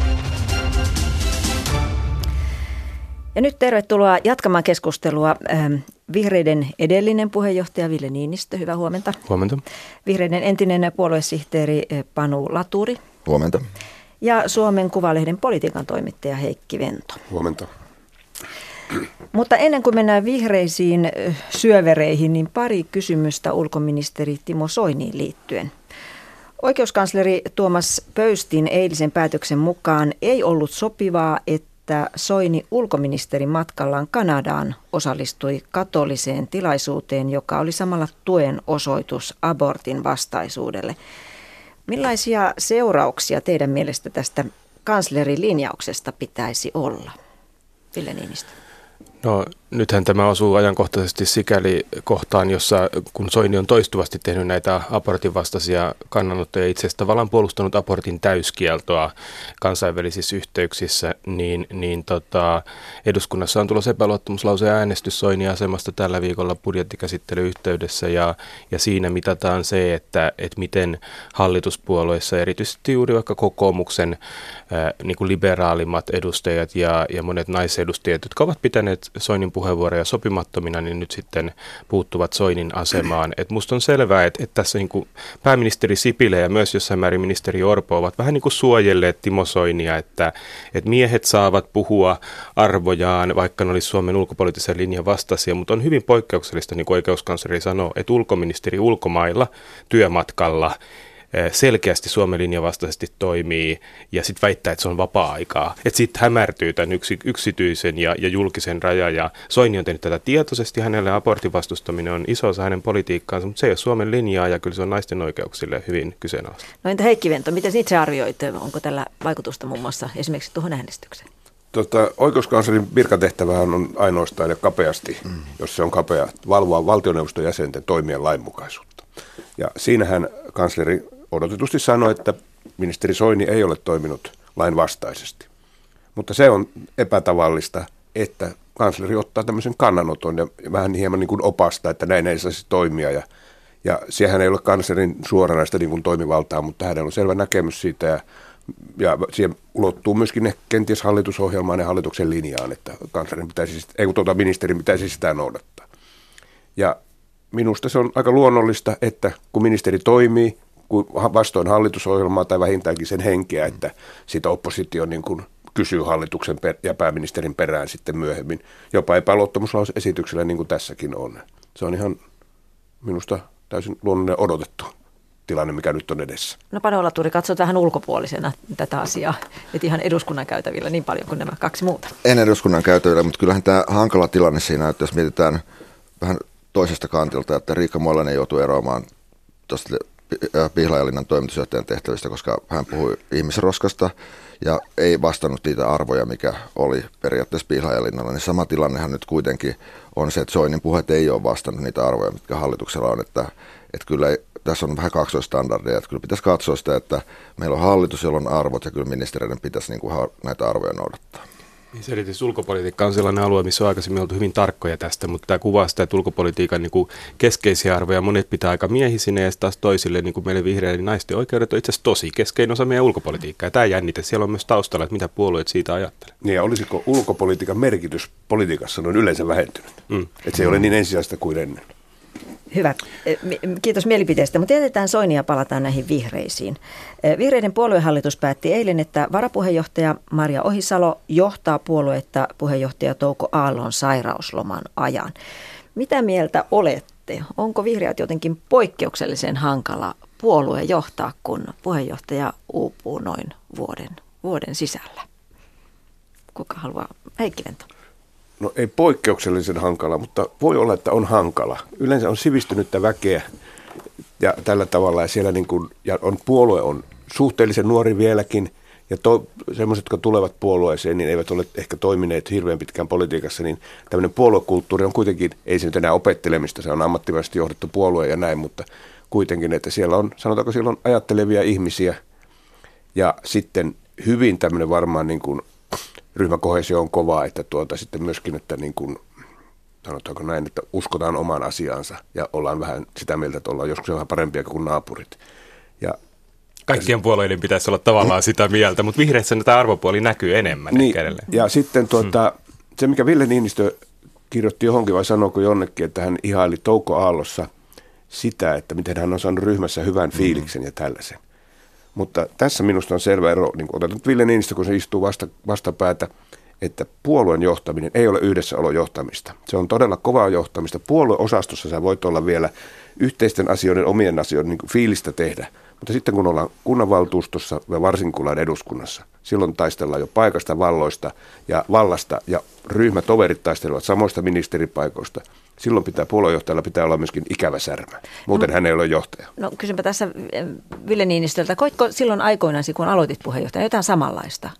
Ja nyt tervetuloa jatkamaan keskustelua. Vihreiden edellinen puheenjohtaja Ville Niinistö, hyvää huomenta. Huomenta. Vihreiden entinen puoluesihteeri Panu Laturi. Huomenta. Ja Suomen Kuvalehden politiikan toimittaja Heikki Vento. Huomenta. Mutta ennen kuin mennään vihreisiin syövereihin, niin pari kysymystä ulkoministeri Timo Soiniin liittyen. Oikeuskansleri Tuomas Pöystin eilisen päätöksen mukaan ei ollut sopivaa, että että Soini ulkoministerin matkallaan Kanadaan osallistui katoliseen tilaisuuteen, joka oli samalla tuen osoitus abortin vastaisuudelle. Millaisia seurauksia teidän mielestä tästä kanslerin linjauksesta pitäisi olla? Ville Niinistö. No nythän tämä osuu ajankohtaisesti sikäli kohtaan, jossa kun Soini on toistuvasti tehnyt näitä abortin vastaisia kannanottoja ja itse asiassa tavallaan puolustanut abortin täyskieltoa kansainvälisissä yhteyksissä, niin, niin tota, eduskunnassa on tulossa epäluottamuslause äänestys Soinin asemasta tällä viikolla budjettikäsittelyyhteydessä ja, ja siinä mitataan se, että, että miten hallituspuolueissa, erityisesti juuri vaikka kokoomuksen ää, niin kuin liberaalimmat edustajat ja, ja monet naisedustajat, jotka ovat pitäneet Soinin puheenvuoroja sopimattomina, niin nyt sitten puuttuvat Soinin asemaan. Et musta on selvää, että, että tässä niin kuin pääministeri Sipilä ja myös jossain määrin ministeri Orpo ovat vähän niin kuin suojelleet Timo Soinia, että, että miehet saavat puhua arvojaan, vaikka ne olisi Suomen ulkopoliittisen linjan vastaisia, mutta on hyvin poikkeuksellista, niin kuin oikeuskansleri sanoo, että ulkoministeri ulkomailla työmatkalla selkeästi Suomen linjan vastaisesti toimii ja sitten väittää, että se on vapaa-aikaa. Että sitten hämärtyy tämän yksi, yksityisen ja, ja julkisen raja ja Soini on tehnyt tätä tietoisesti. Hänelle abortin vastustaminen on iso osa hänen politiikkaansa, mutta se ei ole Suomen linjaa ja kyllä se on naisten oikeuksille hyvin kyseenalaista. No entä Heikki Vento, miten itse arvioit? Onko tällä vaikutusta muun muassa esimerkiksi tuohon äänestykseen? Tota, oikeuskanslerin virkatehtävähän on ainoastaan ja kapeasti, mm. jos se on kapea, valvoa valtioneuvoston jäsenten toimien lainmukaisuutta. Ja siinähän kansleri odotetusti sanoi, että ministeri Soini ei ole toiminut lainvastaisesti. Mutta se on epätavallista, että kansleri ottaa tämmöisen kannanoton ja vähän hieman niin kuin opasta, että näin ei saisi toimia. Ja, ja siihen ei ole kanslerin suoranaista niin kuin toimivaltaa, mutta hänellä on selvä näkemys siitä ja, ja siihen ulottuu myöskin kenties hallitusohjelmaan ja hallituksen linjaan, että kanslerin pitäisi, ei kun tuota ministerin pitäisi sitä noudattaa. Ja minusta se on aika luonnollista, että kun ministeri toimii, vastoin hallitusohjelmaa tai vähintäänkin sen henkeä, että sitä oppositio niin kuin kysyy hallituksen ja pääministerin perään sitten myöhemmin, jopa epäluottamuslauseesityksellä niin kuin tässäkin on. Se on ihan minusta täysin luonnollinen odotettu tilanne, mikä nyt on edessä. No Panu Laturi, katsot vähän ulkopuolisena tätä asiaa, et ihan eduskunnan käytävillä niin paljon kuin nämä kaksi muuta. En eduskunnan käytävillä, mutta kyllähän tämä hankala tilanne siinä, että jos mietitään vähän toisesta kantilta, että Riikka Moilanen joutui eroamaan tuosta Pihlajalinnan toimitusjohtajan tehtävistä, koska hän puhui ihmisroskasta ja ei vastannut niitä arvoja, mikä oli periaatteessa Pihlajalinnalla. Niin sama tilannehan nyt kuitenkin on se, että Soinin puheet ei ole vastannut niitä arvoja, mitkä hallituksella on. Että, että kyllä ei, tässä on vähän kaksoistandardeja, että kyllä pitäisi katsoa sitä, että meillä on hallitus, jolla on arvot ja kyllä ministeriöiden pitäisi niin kuin näitä arvoja noudattaa. Se erityisesti ulkopolitiikka on sellainen alue, missä on aikaisemmin oltu hyvin tarkkoja tästä, mutta tämä kuvaa sitä, että ulkopolitiikan niin kuin keskeisiä arvoja monet pitää aika miehisinä ja taas toisille, niin kuin meille vihreille, niin naisten oikeudet on itse asiassa tosi keskeinen osa meidän ulkopolitiikkaa. Ja tämä jännite, siellä on myös taustalla, että mitä puolueet siitä ajattelee. Niin ja olisiko ulkopolitiikan merkitys politiikassa noin yleensä vähentynyt? Mm. Että se ei ole niin ensisijaista kuin ennen. Hyvä. Kiitos mielipiteestä, mutta jätetään Soinia ja palataan näihin vihreisiin. Vihreiden puoluehallitus päätti eilen, että varapuheenjohtaja Maria Ohisalo johtaa puoluetta puheenjohtaja Touko Aallon sairausloman ajan. Mitä mieltä olette? Onko vihreät jotenkin poikkeuksellisen hankala puolue johtaa, kun puheenjohtaja uupuu noin vuoden, vuoden sisällä? Kuka haluaa? Heikki Lento. No ei poikkeuksellisen hankala, mutta voi olla, että on hankala. Yleensä on sivistynyttä väkeä ja tällä tavalla, ja siellä niin kuin, ja on, puolue on suhteellisen nuori vieläkin, ja to, semmoiset, jotka tulevat puolueeseen, niin eivät ole ehkä toimineet hirveän pitkään politiikassa, niin tämmöinen puoluekulttuuri on kuitenkin, ei se nyt enää opettelemista, se on ammattimaisesti johdettu puolue ja näin, mutta kuitenkin, että siellä on, sanotaanko siellä on ajattelevia ihmisiä, ja sitten hyvin tämmöinen varmaan niin kuin ryhmäkohesio on kovaa, että tuota sitten myöskin, että niin kuin, sanotaanko näin, että uskotaan omaan asiaansa ja ollaan vähän sitä mieltä, että ollaan joskus vähän parempia kuin naapurit. Ja kaikkien puolueiden pitäisi olla tavallaan sitä mieltä, mutta vihreissä tämä arvopuoli näkyy enemmän. Niin, ja sitten tuota, hmm. se, mikä Ville Niinistö kirjoitti johonkin vai sanoiko jonnekin, että hän ihaili Touko Aallossa sitä, että miten hän on saanut ryhmässä hyvän fiiliksen ja tällaisen. Mutta tässä minusta on selvä ero, niin otetaan nyt Ville Niinistö, kun se istuu vasta, vastapäätä, että puolueen johtaminen ei ole yhdessäolo johtamista. Se on todella kovaa johtamista. Puolueosastossa sä voit olla vielä yhteisten asioiden, omien asioiden niin kuin fiilistä tehdä. Mutta sitten kun ollaan kunnanvaltuustossa ja varsinkin kun ollaan eduskunnassa, silloin taistellaan jo paikasta, valloista ja vallasta ja ryhmätoverit taistelevat samoista ministeripaikoista. Silloin pitää puoluejohtajalla pitää olla myöskin ikävä särmä. Muuten no, hän ei ole johtaja. No kysynpä tässä Ville Niinistöltä. Koitko silloin aikoinaan, kun aloitit puheenjohtajana, jotain samanlaista?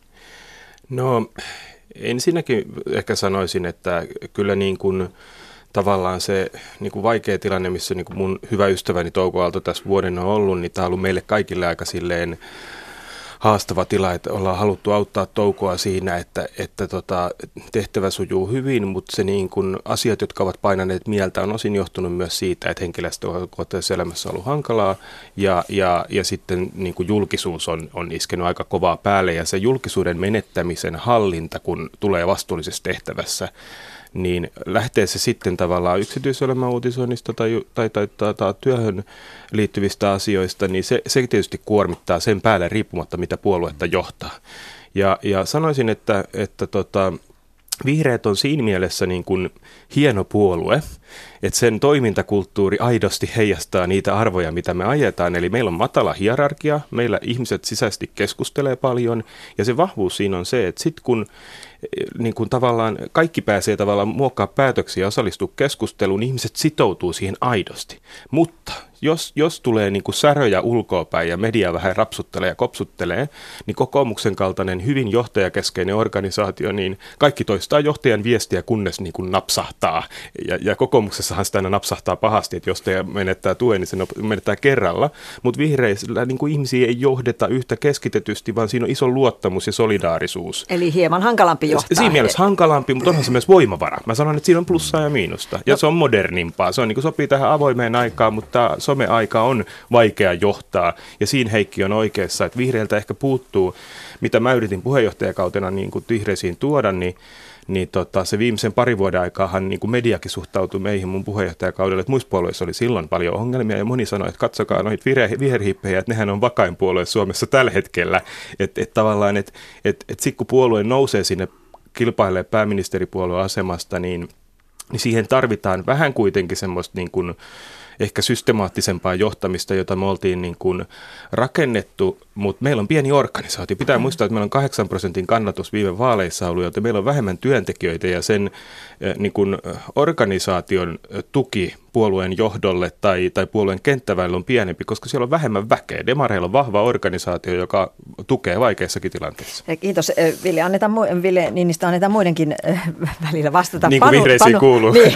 No ensinnäkin ehkä sanoisin, että kyllä niin kuin tavallaan se niin kuin vaikea tilanne, missä niin kuin mun hyvä ystäväni Touko Aalto tässä vuoden on ollut, niin tämä on ollut meille kaikille aika silleen haastava tila, että ollaan haluttu auttaa Toukoa siinä, että, että tota, tehtävä sujuu hyvin, mutta se niin kun asiat, jotka ovat painaneet mieltä, on osin johtunut myös siitä, että henkilöstökohtaisessa elämässä on ollut hankalaa ja, ja, ja sitten niin kun julkisuus on, on iskenyt aika kovaa päälle ja se julkisuuden menettämisen hallinta, kun tulee vastuullisessa tehtävässä, niin lähtee se sitten tavallaan yksityiselämän uutisoinnista tai, tai, tai, tai, tai työhön liittyvistä asioista, niin se, se tietysti kuormittaa sen päälle riippumatta, mitä puoluetta johtaa. Ja, ja sanoisin, että, että tota, vihreät on siinä mielessä niin kuin hieno puolue, että sen toimintakulttuuri aidosti heijastaa niitä arvoja, mitä me ajetaan. Eli meillä on matala hierarkia, meillä ihmiset sisäisesti keskustelee paljon ja se vahvuus siinä on se, että sitten kun niin kuin tavallaan kaikki pääsee tavallaan muokkaa päätöksiä ja osallistua keskusteluun, niin ihmiset sitoutuu siihen aidosti. Mutta jos, jos tulee niin kuin säröjä ulkoapäin ja media vähän rapsuttelee ja kopsuttelee, niin kokoomuksen kaltainen hyvin johtajakeskeinen organisaatio, niin kaikki toistaa johtajan viestiä, kunnes niin kuin napsahtaa. Ja, ja kokoomuksessahan sitä aina napsahtaa pahasti, että jos te menettää tuen, niin se menettää kerralla. Mutta vihreillä niin kuin ihmisiä ei johdeta yhtä keskitetysti, vaan siinä on iso luottamus ja solidaarisuus. Eli hieman hankalampi johtaa. Siinä mielessä hankalampi, mutta onhan se myös voimavara. Mä sanon, että siinä on plussaa ja miinusta. Ja no. se on modernimpaa. Se on, niin kuin sopii tähän avoimeen aikaan, mutta some-aika on vaikea johtaa. Ja siinä Heikki on oikeassa, että vihreiltä ehkä puuttuu, mitä mä yritin puheenjohtajakautena niin kuin vihreisiin tuoda, niin niin tota, se viimeisen parin vuoden aikaahan niin kuin mediakin suhtautui meihin mun puheenjohtajakaudelle, että muissa puolueissa oli silloin paljon ongelmia ja moni sanoi, että katsokaa noita viherhippejä, että nehän on vakain puolue Suomessa tällä hetkellä, että et tavallaan, että et, et sitten kun puolue nousee sinne kilpailee pääministeripuolueen asemasta, niin, niin siihen tarvitaan vähän kuitenkin semmoista niin kuin ehkä systemaattisempaa johtamista, jota me oltiin niin kuin rakennettu, mutta meillä on pieni organisaatio. Pitää muistaa, että meillä on kahdeksan prosentin kannatus viime vaaleissa ollut, joten meillä on vähemmän työntekijöitä ja sen niin kuin organisaation tuki puolueen johdolle tai, tai puolueen kenttäväelle on pienempi, koska siellä on vähemmän väkeä. Demareilla on vahva organisaatio, joka tukee vaikeissakin tilanteissa. Kiitos Ville. Annetaan, Ville Niinistö, annetaan muidenkin välillä vastata. Niin kuin Panu, vihreisiin Panu, kuuluu. Niin.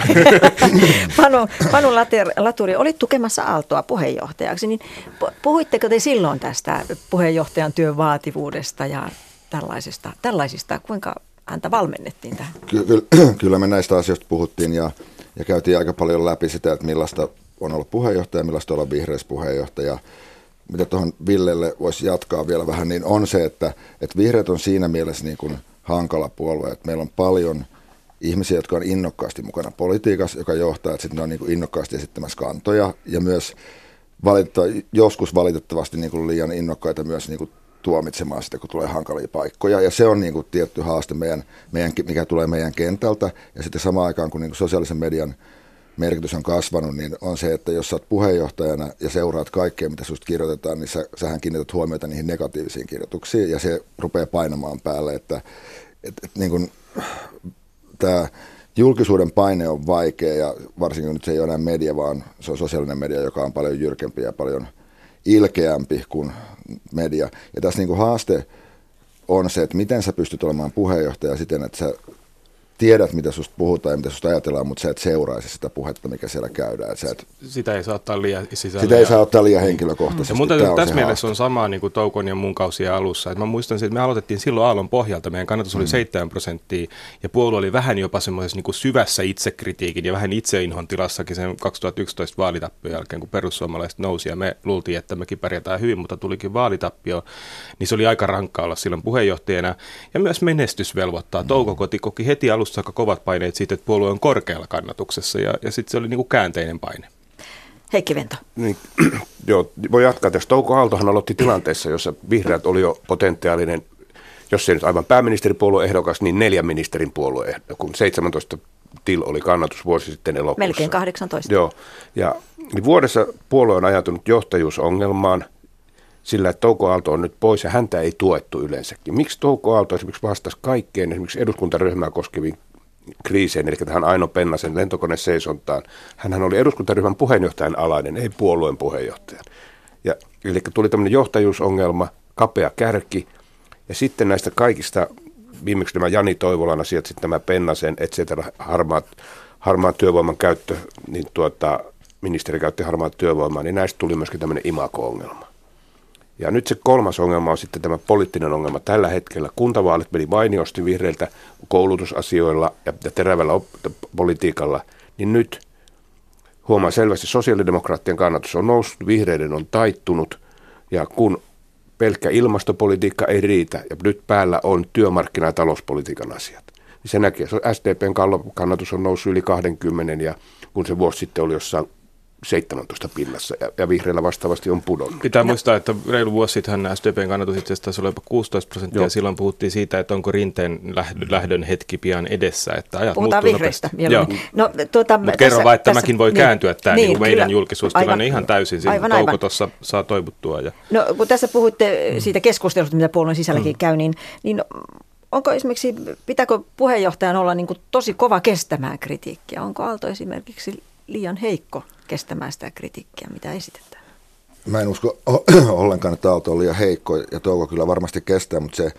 Panu, Panu Laturi, olit tukemassa Aaltoa puheenjohtajaksi, niin puhuitteko te silloin tästä puheenjohtajan työn vaativuudesta ja tällaisista, tällaisista kuinka häntä valmennettiin tähän? Kyllä, kyllä me näistä asioista puhuttiin ja, ja käytiin aika paljon läpi sitä, että millaista on olla puheenjohtaja, millaista olla vihreispuheenjohtaja. Mitä tuohon Villelle voisi jatkaa vielä vähän, niin on se, että, että vihreät on siinä mielessä niin kuin hankala puolue, että meillä on paljon ihmisiä, jotka on innokkaasti mukana politiikassa, joka johtaa, että sitten ne on niin kuin innokkaasti esittämässä kantoja ja myös joskus valitettavasti niin kuin liian innokkaita myös niin kuin tuomitsemaan sitä, kun tulee hankalia paikkoja. Ja se on niin kuin tietty haaste, meidän, meidän, mikä tulee meidän kentältä. Ja sitten samaan aikaan, kun niin kuin sosiaalisen median merkitys on kasvanut, niin on se, että jos sä oot puheenjohtajana ja seuraat kaikkea, mitä susta kirjoitetaan, niin sä, sähän kiinnität huomiota niihin negatiivisiin kirjoituksiin ja se rupeaa painamaan päälle, että et, et, niin kun, tämä julkisuuden paine on vaikea ja varsinkin nyt se ei ole enää media, vaan se on sosiaalinen media, joka on paljon jyrkempi ja paljon ilkeämpi kuin media. Ja tässä niin kuin haaste on se, että miten sä pystyt olemaan puheenjohtaja siten, että sä tiedät, mitä susta puhutaan ja mitä susta ajatellaan, mutta sä et seuraisi sitä puhetta, mikä siellä käydään. Sä et, sitä ei saa ottaa liian sisällä. Sitä ei saa ottaa liian henkilökohtaisesti. Ja mun täytyy, tässä mielessä on sama niin kuin Toukon ja mun kausien alussa. Et mä muistan, että me aloitettiin silloin aallon pohjalta. Meidän kannatus oli mm. seitsemän prosenttia ja puolue oli vähän jopa semmoisessa niin kuin syvässä itsekritiikin ja vähän itseinhon tilassakin sen kaksituhattayksitoista vaalitappion jälkeen, kun perussuomalaiset nousi ja me luultiin, että mekin pärjätään hyvin, mutta tulikin vaalitappio. Niin se oli aika rankkaa olla silloin puheenjohtajana ja myös menestys velvoittaa. Mm. Touko Koti koki heti alussa aika kovat paineet siitä, että puolue on korkealla kannatuksessa ja, ja sitten se oli niin kuin käänteinen paine. Heikki Vento. Niin, joo, voi jatkaa tästä. Touko Aaltohan aloitti tilanteessa, jossa vihreät oli jo potentiaalinen, jos ei nyt aivan pääministeripuolue ehdokas, niin neljän ministerin puolue, kun seitsemäntoista til oli kannatus vuosi sitten elokuussa. Melkein kahdeksantoista. Joo, ja niin vuodessa puolue on ajatunut johtajuusongelmaan sillä, että Touko Aalto on nyt pois ja häntä ei tuettu yleensäkin. Miksi Touko Aalto esimerkiksi vastasi kaikkeen esimerkiksi eduskuntaryhmää koskeviin kriiseihin, eli tähän Aino Pennasen lentokoneseisontaan. Hänhän oli eduskuntaryhmän puheenjohtajan alainen, ei puolueen puheenjohtajan. Ja, eli tuli tämmöinen johtajuusongelma, kapea kärki, ja sitten näistä kaikista, viimeksi nämä Jani Toivolan asiat, sitten tämä Pennasen, et cetera, harmaat, harmaan työvoiman käyttö, niin tuota, ministeri käytti harmaat työvoimaa, niin näistä tuli myöskin tämmöinen imago-ongelma. Ja nyt se kolmas ongelma on sitten tämä poliittinen ongelma. Tällä hetkellä kuntavaalit meni mainiosti vihreiltä koulutusasioilla ja terävällä politiikalla, niin nyt huomaa selvästi, sosiaalidemokraattien kannatus on noussut, vihreiden on taittunut ja kun pelkkä ilmastopolitiikka ei riitä ja nyt päällä on työmarkkina- ja talouspolitiikan asiat, niin se näkee. S D P:n kannatus on noussut yli kaksikymmentä ja kun se vuosi sitten oli jossain seitsemäntoista pinnassa ja, ja vihreillä vastaavasti on pudonnut. Pitää muistaa, että reilu vuosi sitten S D P:n kannatus itse asiassa oli jopa kuusitoista prosenttia ja silloin puhuttiin siitä, että onko Rinteen lähdön hetki pian edessä. Että ajat puhutaan vihreistä. No, tuota, mutta kerro vaan, että tässä, tämäkin voi niin, kääntyä tämä niin, niin meidän julkisuustilanne ihan täysin. Aivan, Touko aivan. Tuossa saa toivuttua. Ja. No kun tässä puhuitte siitä keskustelusta, mitä puolueen sisälläkin mm. käy, niin, niin onko esimerkiksi, pitääkö puheenjohtajan olla niin kuin tosi kova kestämään kritiikkiä? Onko Aalto esimerkiksi liian heikko kestämään sitä kritiikkiä, mitä esitetään? Mä en usko ollenkaan, että Aalto on liian heikko ja Touko kyllä varmasti kestää, mutta se,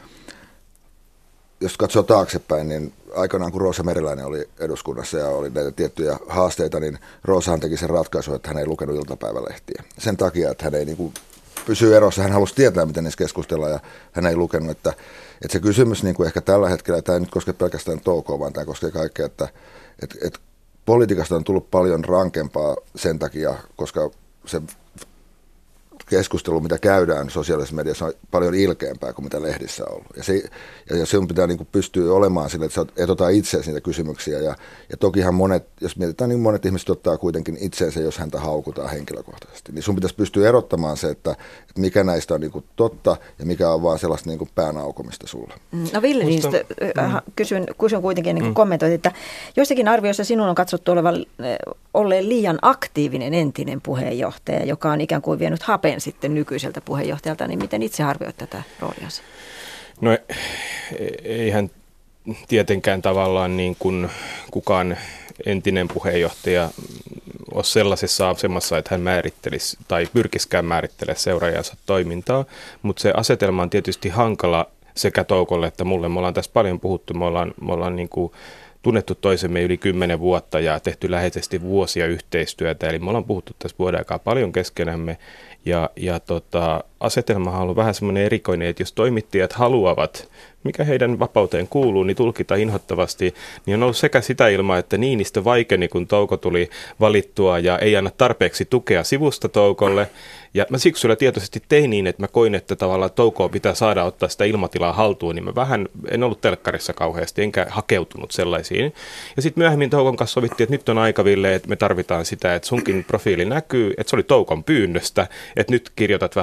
jos katsoo taaksepäin, niin aikanaan kun Roosa Meriläinen oli eduskunnassa ja oli näitä tiettyjä haasteita, niin Roosahan teki sen ratkaisu, että hän ei lukenut iltapäivälehtiä. Sen takia, että hän ei niin kuin pysy erossa, hän halusi tietää, miten niissä keskustellaan ja hän ei lukenut, että, että se kysymys niin kuin ehkä tällä hetkellä, tämä ei nyt koske pelkästään Toukoa, vaan tämä koskee kaikkea, että, että, että politiikasta on tullut paljon rankempaa sen takia, koska se keskustelu, mitä käydään sosiaalisessa mediassa, on paljon ilkeämpää kuin mitä lehdissä on ollut. Ja, se, ja sinun pitää niin kuin pystyä olemaan sille, että sä et ota itseäsi niitä kysymyksiä. Ja, ja tokihan monet, jos mietitään, niin monet ihmiset ottaa kuitenkin itseensä, jos häntä haukutaan henkilökohtaisesti. Niin sun pitäisi pystyä erottamaan se, että, että mikä näistä on niin kuin totta ja mikä on vaan sellaista niin kuin pään aukomista sulle. No Ville Niinistö, kysyn, kysyn kuitenkin, niin kuin kommentoit, että joissakin arvioissa sinun on katsottu olevan, olleen liian aktiivinen entinen puheenjohtaja, joka on ikään kuin vienyt hapen sitten nykyiseltä puheenjohtajalta, niin miten itse arvioit tätä rooliasi? No eihän tietenkään tavallaan niin kuin kukaan entinen puheenjohtaja ole sellaisessa asemassa, että hän määrittelisi tai pyrkiskään määrittelemään seuraajansa toimintaa, mutta se asetelma on tietysti hankala sekä Toukolle että mulle. Me ollaan tässä paljon puhuttu, me ollaan, me ollaan niin kuin tunnettu toisemme yli kymmenen vuotta ja tehty läheisesti vuosia yhteistyötä, eli me ollaan puhuttu tässä vuoden aikaa paljon keskenämme, ja, ja tota, asetelmahan on ollut vähän semmoinen erikoinen, että jos toimittajat haluavat, mikä heidän vapauteen kuuluu, niin tulkita inhottavasti, niin on ollut sekä sitä ilmaa, että Niinistö vaikeni, kun Touko tuli valittua ja ei anna tarpeeksi tukea sivusta Toukolle. Ja mä syksyllä tietoisesti tein niin, että mä koin, että tavallaan Toukoa pitää saada ottaa sitä ilmatilaa haltuun, niin mä vähän en ollut telkkarissa kauheasti, enkä hakeutunut sellaisiin. Ja sitten myöhemmin Toukon kanssa sovittiin, että nyt on aika, Ville, että me tarvitaan sitä, että sunkin profiili näkyy, että se oli Toukon pyynnöstä, että nyt kirjoitat vähän enemmän.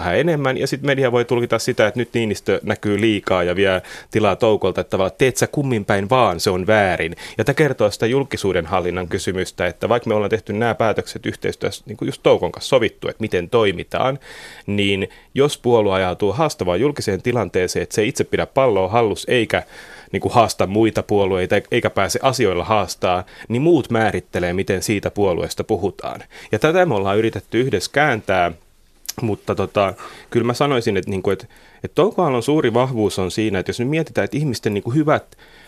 enemmän, ja sitten media voi tulkita sitä, että nyt Niinistö näkyy liikaa ja vie tilaa Toukolta, että tavallaan teet sä kummin päin vaan, se on väärin. Ja tämä kertoo sitä julkisuuden hallinnan kysymystä, että vaikka me ollaan tehty nämä päätökset yhteistyössä, niin kuin just Toukon kanssa sovittu, että miten toimitaan, niin jos puolue ajautuu haastavaan julkiseen tilanteeseen, että se ei itse pidä palloa hallussa eikä niin kuin haasta muita puolueita eikä pääse asioilla haastaa, niin muut määrittelee, miten siitä puolueesta puhutaan. Ja tätä me ollaan yritetty yhdessä kääntää, mutta tota, kyllä mä sanoisin, että, niin kuin, että, että Touko Aallon suuri vahvuus on siinä, että jos nyt mietitään, että ihmisten niin kuin hyvät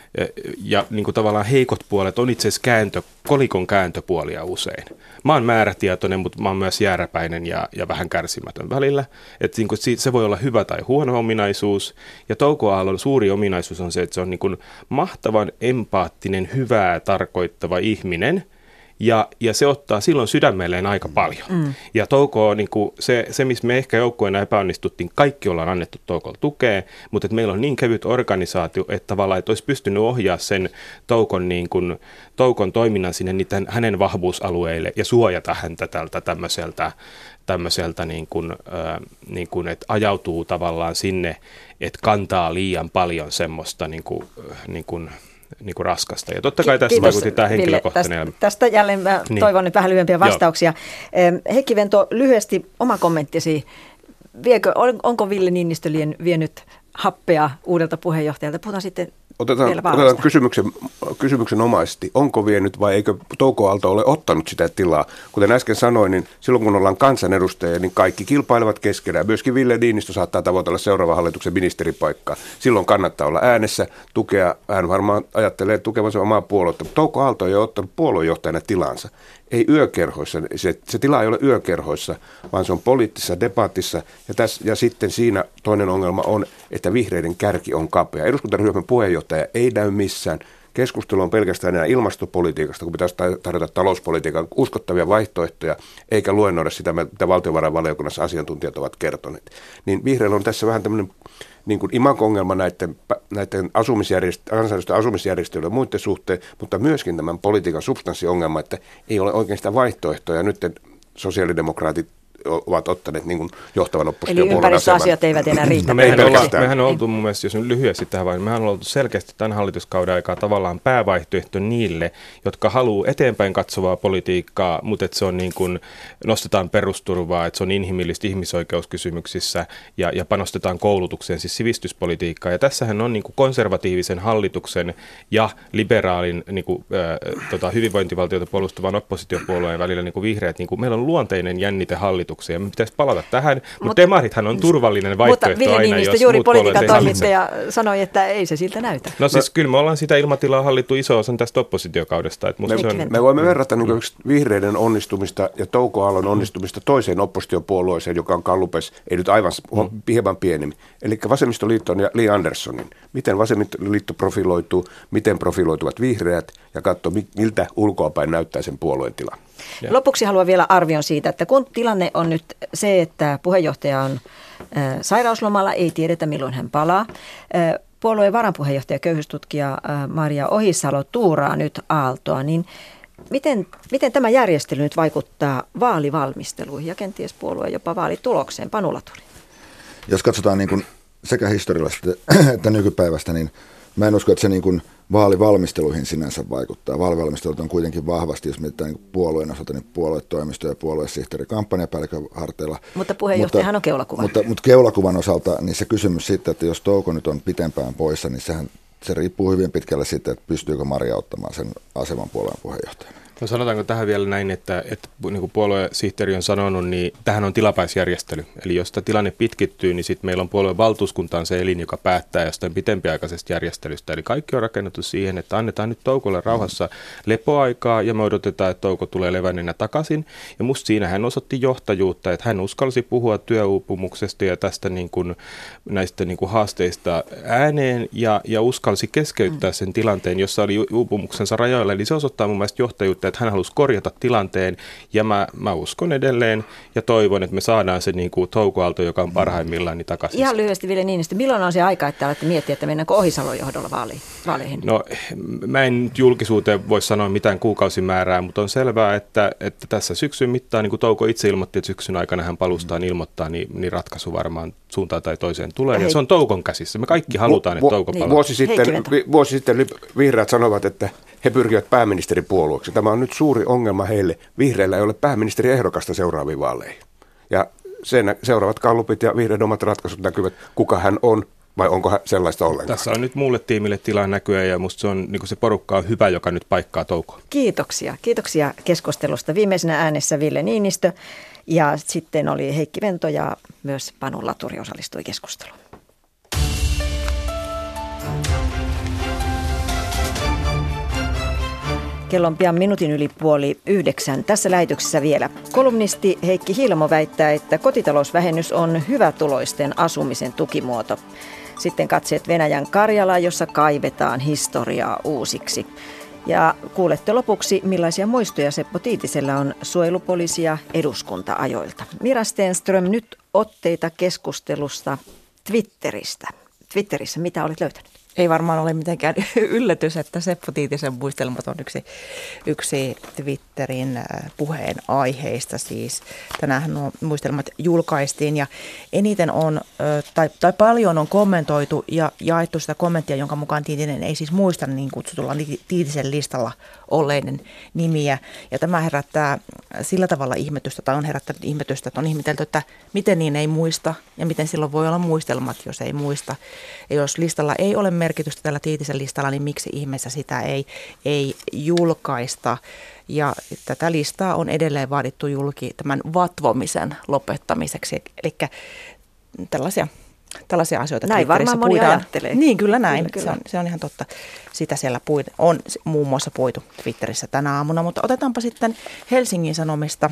ja niin kuin tavallaan heikot puolet on itse asiassa kääntö, kolikon kääntöpuolia usein. Mä oon määrätietoinen, mutta mä oon myös jääräpäinen ja, ja vähän kärsimätön välillä. Että niin kuin se voi olla hyvä tai huono ominaisuus. Ja Touko Aallon suuri ominaisuus on se, että se on niin kuin mahtavan empaattinen, hyvää tarkoittava ihminen. Ja, ja se ottaa silloin sydämelleen aika paljon. Mm. Ja Touko on niin kuin se, se, missä me ehkä joukkueena epäonnistuttiin, kaikki ollaan annettu Toukolle tukea, mutta että meillä on niin kevyt organisaatio, että tavallaan että olisi pystynyt ohjaa sen Toukon, niin kuin, Toukon toiminnan sinne niiden, hänen vahvuusalueille ja suojata häntä tältä tämmöiseltä, tämmöiseltä niin kuin, äh, niin kuin, että ajautuu tavallaan sinne, että kantaa liian paljon semmoista niin kuin, niin kuin, niin kuin raskasta. Ja totta kai tässä vaikutti tämä henkilökohtainen. Tästä, tästä jälleen mä niin. toivon nyt vähän lyhyempiä vastauksia. Joo. Heikki Vento, lyhyesti oma kommenttisi. Viekö, on, onko Ville Niinistö vienyt happea uudelta puheenjohtajalta? Puhutaan sitten Otetaan, vielä otetaan kysymyksen, kysymyksenomaisesti. Onko vienyt vai eikö Touko Aalto ole ottanut sitä tilaa? Kuten äsken sanoin, niin silloin kun ollaan kansanedustajia, niin kaikki kilpailevat keskenään. Myöskin Ville Niinistö saattaa tavoitella seuraavan hallituksen ministeripaikkaa. Silloin kannattaa olla äänessä, tukea. Hän varmaan ajattelee tukevansa omaa puoluetta. Touko Aalto ei ole ottanut puoluejohtajana tilansa. Ei yökerhoissa, se, se tila ei ole yökerhoissa, vaan se on poliittisessa debatissa. Ja, tässä, ja sitten siinä toinen ongelma on, että vihreiden kärki on kapea. Eduskuntaryhmän puheenjohtaja ei näy missään. Keskustelu on pelkästään enää ilmastopolitiikasta, kun pitäisi tarjota talouspolitiikan uskottavia vaihtoehtoja, eikä luennoida sitä, mitä valtiovarainvaliokunnassa asiantuntijat ovat kertoneet. Niin vihreillä on tässä vähän tämmöinen niin kuin imago-ongelma näiden, näiden asumisjärjest- kansainvälisten asumisjärjestöjen ja muiden suhteen, mutta myöskin tämän politiikan substanssiongelma, että ei ole oikein sitä vaihtoehtoja. Nyt sosiaalidemokraatit ovat ottaneet niin kuin johtavan opposition Eli ympäristöasiat eivät enää riitä. No, mehän, olla, mehän on oltu mun mielestä, jos nyt lyhyesti tähän vain, mehän on oltu selkeästi tämän hallituskauden aikaa tavallaan päävaihtoehto niille, jotka haluaa eteenpäin katsovaa politiikkaa, mutta että se on niin kuin, nostetaan perusturvaa, että se on inhimillistä ihmisoikeuskysymyksissä ja, ja panostetaan koulutukseen, siis sivistyspolitiikkaa. Ja tässähän on niin kuin konservatiivisen hallituksen ja liberaalin niin kuin, äh, tota, hyvinvointivaltiota puolustavan oppositiopuolueen välillä niin kuin vihreät. Niin kuin, meillä on luonteinen jännite hallitukseen. Me pitäisi palata tähän, mutta Mut, demarithan on turvallinen vaihtoehto mutta aina, jos juuri muut puolueet politiikan toimittaja sanoi, että ei se siltä näytä. No siis kyllä me ollaan sitä ilmatilaa hallittu iso osan tästä oppositiokaudesta. Me, se on... me voimme verrata niin vihreiden onnistumista ja Touko Aallon onnistumista toiseen oppositiopuolueeseen, joka on Gallupes, ei nyt aivan mm. hieman pienemmin. Eli Vasemmistoliitto ja Li Anderssonin. Miten Vasemmistoliitto profiloituu, miten profiloituvat vihreät ja katso, miltä ulkoapäin näyttää sen puolueen tila. Ja. Lopuksi haluan vielä arvion siitä, että kun tilanne on nyt se, että puheenjohtaja on äh, sairauslomalla, ei tiedetä milloin hän palaa. Äh, puolueen varanpuheenjohtaja, köyhyystutkija äh, Maria Ohisalo tuuraa nyt Aaltoa, niin miten, miten tämä järjestely nyt vaikuttaa vaalivalmisteluihin ja kenties puolueen jopa vaalitulokseen? Panu Laturi. Jos katsotaan niin kuin sekä historiallisesti että nykypäivästä, niin mä en usko, että se niin kuin vaalivalmisteluihin sinänsä vaikuttaa. Vaalivalmistelut on kuitenkin vahvasti, jos mietitään niin puolueen osalta, niin puoluetoimisto ja puoluesihteeri kampanjapäällikön harteilla. Mutta puheenjohtajahan on keulakuva. Mutta, mutta keulakuvan osalta, niin se kysymys sitten, että jos Touko nyt on pitempään poissa, niin sehän, se riippuu hyvin pitkälle siitä, että pystyykö Maria ottamaan sen aseman puolueen puheenjohtajana. No sanotaanko tähän vielä näin, että, että niin kuin puoluesihteeri on sanonut, niin tähän on tilapäisjärjestely. Eli jos tämä tilanne pitkittyy, niin sitten meillä on puolueen valtuuskuntaan se elin, joka päättää jostain pitempiaikaisesta järjestelystä. Eli kaikki on rakennettu siihen, että annetaan nyt Toukolle rauhassa lepoaikaa ja me odotetaan, että Touko tulee levänneenä takaisin. Ja musta siinä hän osoitti johtajuutta, että hän uskalsi puhua työuupumuksesta ja tästä niin kuin, näistä niin kuin haasteista ääneen ja, ja uskalsi keskeyttää sen tilanteen, jossa oli uupumuksensa rajoilla. Eli se osoittaa mun mielestä johtajuutta. että hän halusi korjata tilanteen, ja mä, mä uskon edelleen ja toivon, että me saadaan se niin kuin toukoaalto, joka on parhaimmillaan, niin takaisin. Ihan lyhyesti Ville Niinistö, milloin on se aika, että alatte miettiä, että mennäänkö Ohisalon johdolla vaaliin, vaaleihin? No mä en nyt julkisuuteen voi sanoa mitään kuukausimäärää, mutta on selvää, että, että tässä syksyn mittaan, niin kuin Touko itse ilmoitti, että syksyn aikana hän palustaan ilmoittaa, niin, niin ratkaisu varmaan suuntaan tai toiseen tulee. Ja se on Toukon käsissä. Me kaikki halutaan, että Touko palaa. Vuosi sitten, vuosi sitten vihreät sanovat, että he pyrkivät pääministeripuolueeksi. Tämä on nyt suuri ongelma heille. Vihreillä ei ole pääministeriehdokasta seuraaviin vaaleihin. Ja sen seuraavat gallupit ja vihreiden omat ratkaisut näkyvät, kuka hän on vai onko sellaista ollenkaan. Tässä on nyt muulle tiimille tilaa näkyä ja musta se, on, niin se porukka on hyvä, joka nyt paikkaa Toukoa. Kiitoksia. Kiitoksia keskustelusta. Viimeisenä äänessä Ville Niinistö ja sitten oli Heikki Vento ja myös Panu Laturi osallistui keskusteluun. Kello on pian minuutin yli puoli yhdeksän. Tässä lähetyksessä vielä. Kolumnisti Heikki Hiilamo väittää, että kotitalousvähennys on hyvätuloisten asumisen tukimuoto. Sitten katseet Venäjän Karjalaan, jossa kaivetaan historiaa uusiksi. Ja kuulette lopuksi, millaisia muistoja Seppo Tiitisellä on suojelupoliisia eduskunta-ajoilta. Mira Stenström, nyt otteita keskustelusta Twitteristä. Twitterissä, mitä olet löytänyt? Ei varmaan ole mitenkään yllätys, että Seppo Tiitisen muistelmat on yksi, yksi Twitterin puheen aiheista. Siis tänään nuo muistelmat julkaistiin ja eniten on, tai, tai paljon on kommentoitu ja jaettu sitä kommenttia, jonka mukaan Tiitinen ei siis muista niin kutsutulla Tiitisen listalla olleiden nimiä. Ja tämä herättää sillä tavalla ihmetystä, tai on herättänyt ihmetystä, että on ihmetelty, että miten niin ei muista ja miten silloin voi olla muistelmat, jos ei muista. Ja jos listalla ei ole merkitystä tällä Tiitisen listalla, niin miksi ihmeessä sitä ei, ei julkaista. Ja tätä listaa on edelleen vaadittu julki tämän vatvomisen lopettamiseksi. Eli tällaisia, tällaisia asioita. Näin varmaan moni puidaan. ajattelee. Niin, kyllä näin. Kyllä, kyllä. Se, on, se on ihan totta. Sitä siellä puid, on muun muassa puitu Twitterissä tänä aamuna. Mutta otetaanpa sitten Helsingin Sanomista.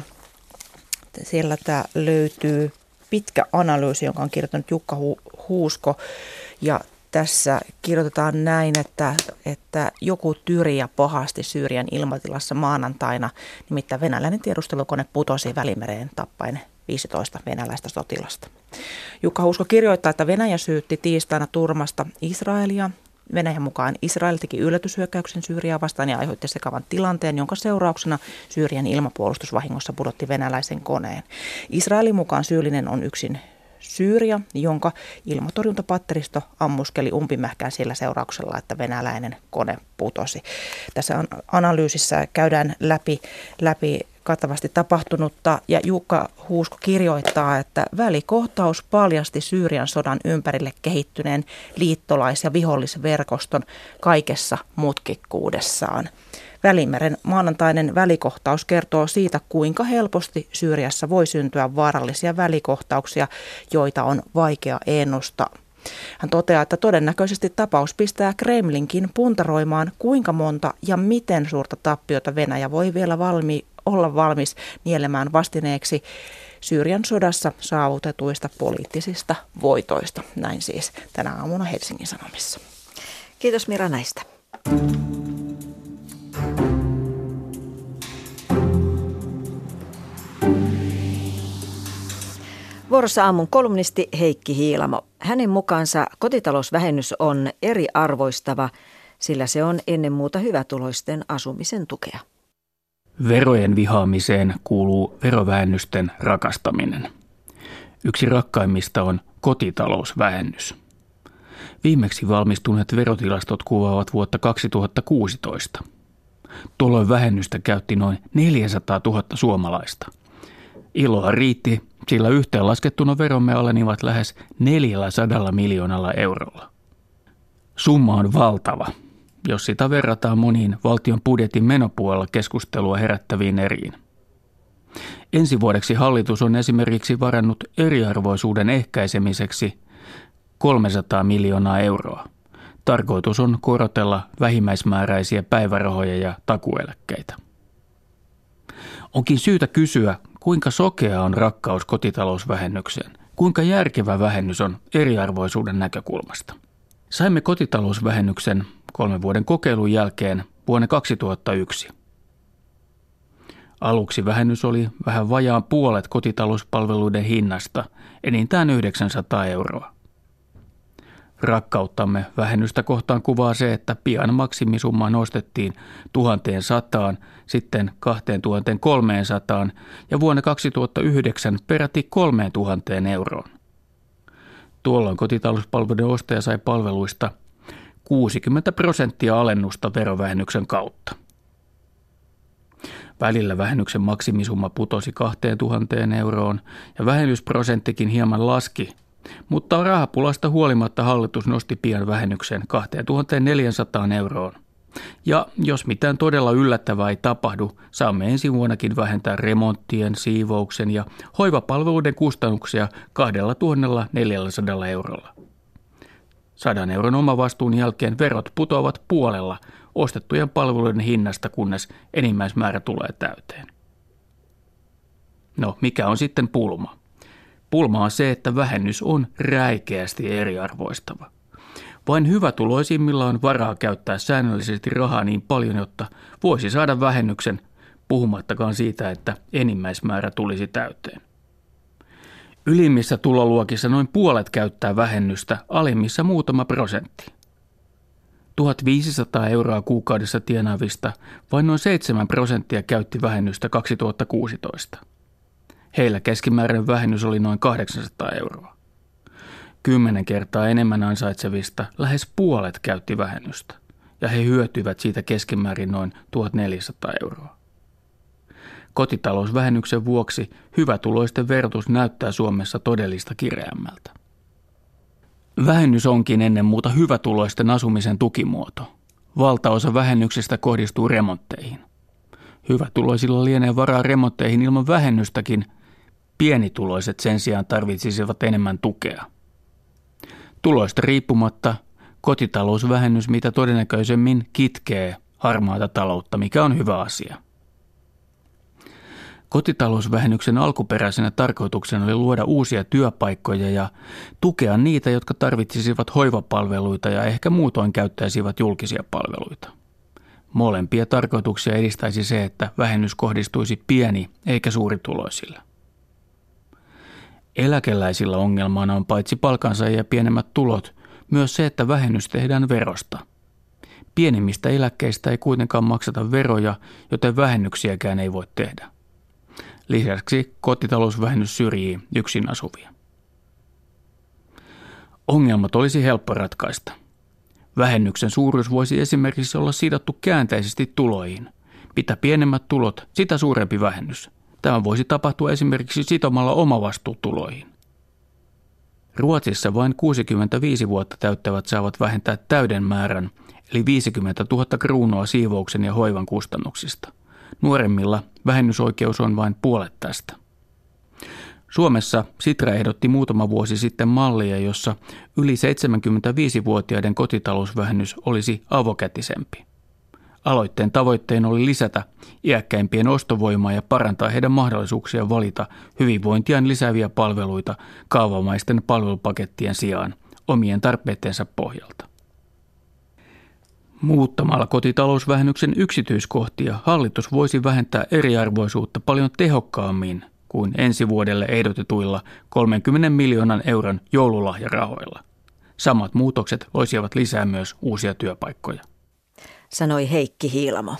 Siellä tämä löytyy pitkä analyysi, jonka on kirjoittanut Jukka Huusko. Ja tässä kirjoitetaan näin, että, että joku tyriä pahasti Syyrian ilmatilassa maanantaina, nimittäin venäläinen tiedustelukone putosi Välimereen tappaen viisitoista venäläistä sotilasta. Jukka Huusko kirjoittaa, että Venäjä syytti tiistaina turmasta Israelia. Venäjän mukaan Israel teki yllätyshyökkäyksen Syyriaa vastaan ja aiheutti sekavan tilanteen, jonka seurauksena Syyrian ilmapuolustusvahingossa pudotti venäläisen koneen. Israelin mukaan syyllinen on yksin Syyria, jonka ilmatorjuntapatteristo ammuskeli umpimähkään sillä seurauksella, että venäläinen kone putosi. Tässä analyysissä käydään läpi, läpi kattavasti tapahtunutta ja Jukka Huusko kirjoittaa, että välikohtaus paljasti Syyrian sodan ympärille kehittyneen liittolais- ja vihollisverkoston kaikessa mutkikkuudessaan. Välimeren maanantainen välikohtaus kertoo siitä, kuinka helposti Syyriassa voi syntyä vaarallisia välikohtauksia, joita on vaikea ennustaa. Hän toteaa, että todennäköisesti tapaus pistää Kremlinkin puntaroimaan, kuinka monta ja miten suurta tappiota Venäjä voi vielä valmi, olla valmis nielemään vastineeksi Syyrian sodassa saavutetuista poliittisista voitoista. Näin siis tänä aamuna Helsingin Sanomissa. Kiitos Mira näistä. Vuorossa aamun kolumnisti Heikki Hiilamo. Hänen mukaansa kotitalousvähennys on eriarvoistava, sillä se on ennen muuta hyvätuloisten asumisen tukea. Verojen vihaamiseen kuuluu verovähennysten rakastaminen. Yksi rakkaimmista on kotitalousvähennys. Viimeksi valmistuneet verotilastot kuvaavat vuotta kaksituhattakuusitoista. Tuolloin vähennystä käytti noin neljäsataatuhatta suomalaista. Iloa riitti, sillä yhteenlaskettuna veromme alenivat lähes neljäsataa miljoonalla eurolla. Summa on valtava, jos sitä verrataan moniin valtion budjetin menopuolella keskustelua herättäviin eriin. Ensi vuodeksi hallitus on esimerkiksi varannut eriarvoisuuden ehkäisemiseksi kolmesataa miljoonaa euroa. Tarkoitus on korotella vähimmäismääräisiä päivärahoja ja takueläkkeitä. Onkin syytä kysyä, kuinka sokea on rakkaus kotitalousvähennykseen? Kuinka järkevä vähennys on eriarvoisuuden näkökulmasta? Saimme kotitalousvähennyksen kolmen vuoden kokeilun jälkeen vuonna kaksituhattayksi. Aluksi vähennys oli vähän vajaan puolet kotitalouspalveluiden hinnasta, enintään yhdeksänsataa euroa. Rakkauttamme vähennystä kohtaan kuvaa se, että pian maksimisumma nostettiin tuhanteen, sitten kaksituhattakolmesataa ja vuonna kaksituhattayhdeksän peräti kolmetuhatta euroon. Tuolloin kotitalouspalveluiden ostaja sai palveluista kuusikymmentä prosenttia alennusta verovähennyksen kautta. Välillä vähennyksen maksimisumma putosi kaksituhatta euroon ja vähennysprosenttikin hieman laski, mutta rahapulasta huolimatta hallitus nosti pian vähennyksen kaksituhattaneljäsataa euroon. Ja jos mitään todella yllättävää ei tapahdu, saamme ensi vuonnakin vähentää remonttien, siivouksen ja hoivapalveluiden kustannuksia kaksituhattaneljäsataa eurolla. Sadan euron omavastuun jälkeen verot putoavat puolella ostettujen palveluiden hinnasta, kunnes enimmäismäärä tulee täyteen. No, mikä on sitten pulma? Pulma on se, että vähennys on räikeästi eriarvoistava. Vain hyvätuloisimmilla on varaa käyttää säännöllisesti rahaa niin paljon, jotta voisi saada vähennyksen, puhumattakaan siitä, että enimmäismäärä tulisi täyteen. Ylimmissä tuloluokissa noin puolet käyttää vähennystä, alimmissa muutama prosentti. tuhatviisisataa euroa kuukaudessa tienaavista vain noin seitsemän prosenttia käytti vähennystä kaksituhattakuusitoista. Heillä keskimääräinen vähennys oli noin kahdeksansataa euroa. Kymmenen kertaa enemmän ansaitsevista lähes puolet käytti vähennystä, ja he hyötyivät siitä keskimäärin noin tuhatneljäsataa euroa. Kotitalousvähennyksen vuoksi hyvätuloisten verotus näyttää Suomessa todellista kireämmältä. Vähennys onkin ennen muuta hyvätuloisten asumisen tukimuoto. Valtaosa vähennyksistä kohdistuu remontteihin. Hyvätuloisilla lienee varaa remontteihin ilman vähennystäkin, pienituloiset sen sijaan tarvitsisivat enemmän tukea. Tuloista riippumatta kotitalousvähennys mitä todennäköisemmin kitkee harmaata taloutta, mikä on hyvä asia. Kotitalousvähennyksen alkuperäisenä tarkoituksena oli luoda uusia työpaikkoja ja tukea niitä, jotka tarvitsisivat hoivapalveluita ja ehkä muutoin käyttäisivät julkisia palveluita. Molempia tarkoituksia edistäisi se, että vähennys kohdistuisi pieni- eikä suurituloisille. Eläkeläisillä ongelmana on paitsi palkansaajia pienemmät tulot, myös se, että vähennys tehdään verosta. Pienimmistä eläkkeistä ei kuitenkaan makseta veroja, joten vähennyksiäkään ei voi tehdä. Lisäksi kotitalousvähennys syrjii yksin asuvia. Ongelmat olisi helppo ratkaista. Vähennyksen suuruus voisi esimerkiksi olla sidottu käänteisesti tuloihin. Mitä pienemmät tulot, sitä suurempi vähennys. Tämä voisi tapahtua esimerkiksi sitomalla omavastuutuloihin. Ruotsissa vain kuusikymmentäviisi vuotta täyttävät saavat vähentää täyden määrän, eli viisikymmentätuhatta kruunua siivouksen ja hoivan kustannuksista. Nuoremmilla vähennysoikeus on vain puolet tästä. Suomessa Sitra ehdotti muutama vuosi sitten mallia, jossa yli seitsemänkymmentäviisivuotiaiden kotitalousvähennys olisi avokätisempi. Aloitteen tavoitteena oli lisätä iäkkäimpien ostovoimaa ja parantaa heidän mahdollisuuksia valita hyvinvointiaan lisääviä palveluita kaavamaisten palvelupakettien sijaan omien tarpeittensa pohjalta. Muuttamalla kotitalousvähennyksen yksityiskohtia hallitus voisi vähentää eriarvoisuutta paljon tehokkaammin kuin ensi vuodelle ehdotetuilla kolmenkymmenen miljoonan euron joululahjarahoilla. Samat muutokset loisivat lisää myös uusia työpaikkoja. Sanoi Heikki Hiilamo.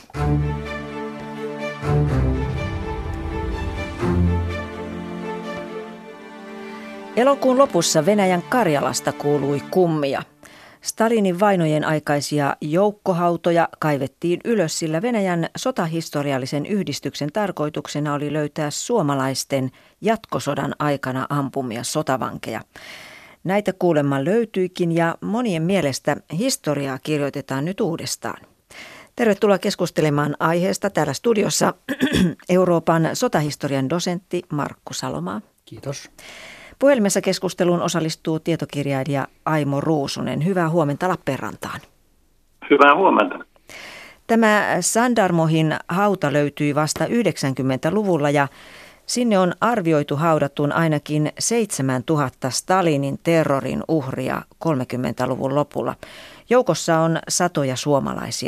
Elokuun lopussa Venäjän Karjalasta kuului kummia. Stalinin vainojen aikaisia joukkohautoja kaivettiin ylös, sillä Venäjän sotahistoriallisen yhdistyksen tarkoituksena oli löytää suomalaisten jatkosodan aikana ampumia sotavankeja. Näitä kuulemma löytyikin ja monien mielestä historiaa kirjoitetaan nyt uudestaan. Tervetuloa keskustelemaan aiheesta täällä studiossa Euroopan sotahistorian dosentti Markku Salomaa. Kiitos. Puhelimessa keskusteluun osallistuu tietokirjailija Aimo Ruusunen. Hyvää huomenta Lappeenrantaan. Hyvää huomenta. Tämä Sandarmohin hauta löytyi vasta yhdeksänkymmentäluvulla ja sinne on arvioitu haudattuun ainakin seitsemäntuhatta Stalinin terrorin uhria kolmekymmentäluvun lopulla. Joukossa on satoja suomalaisia.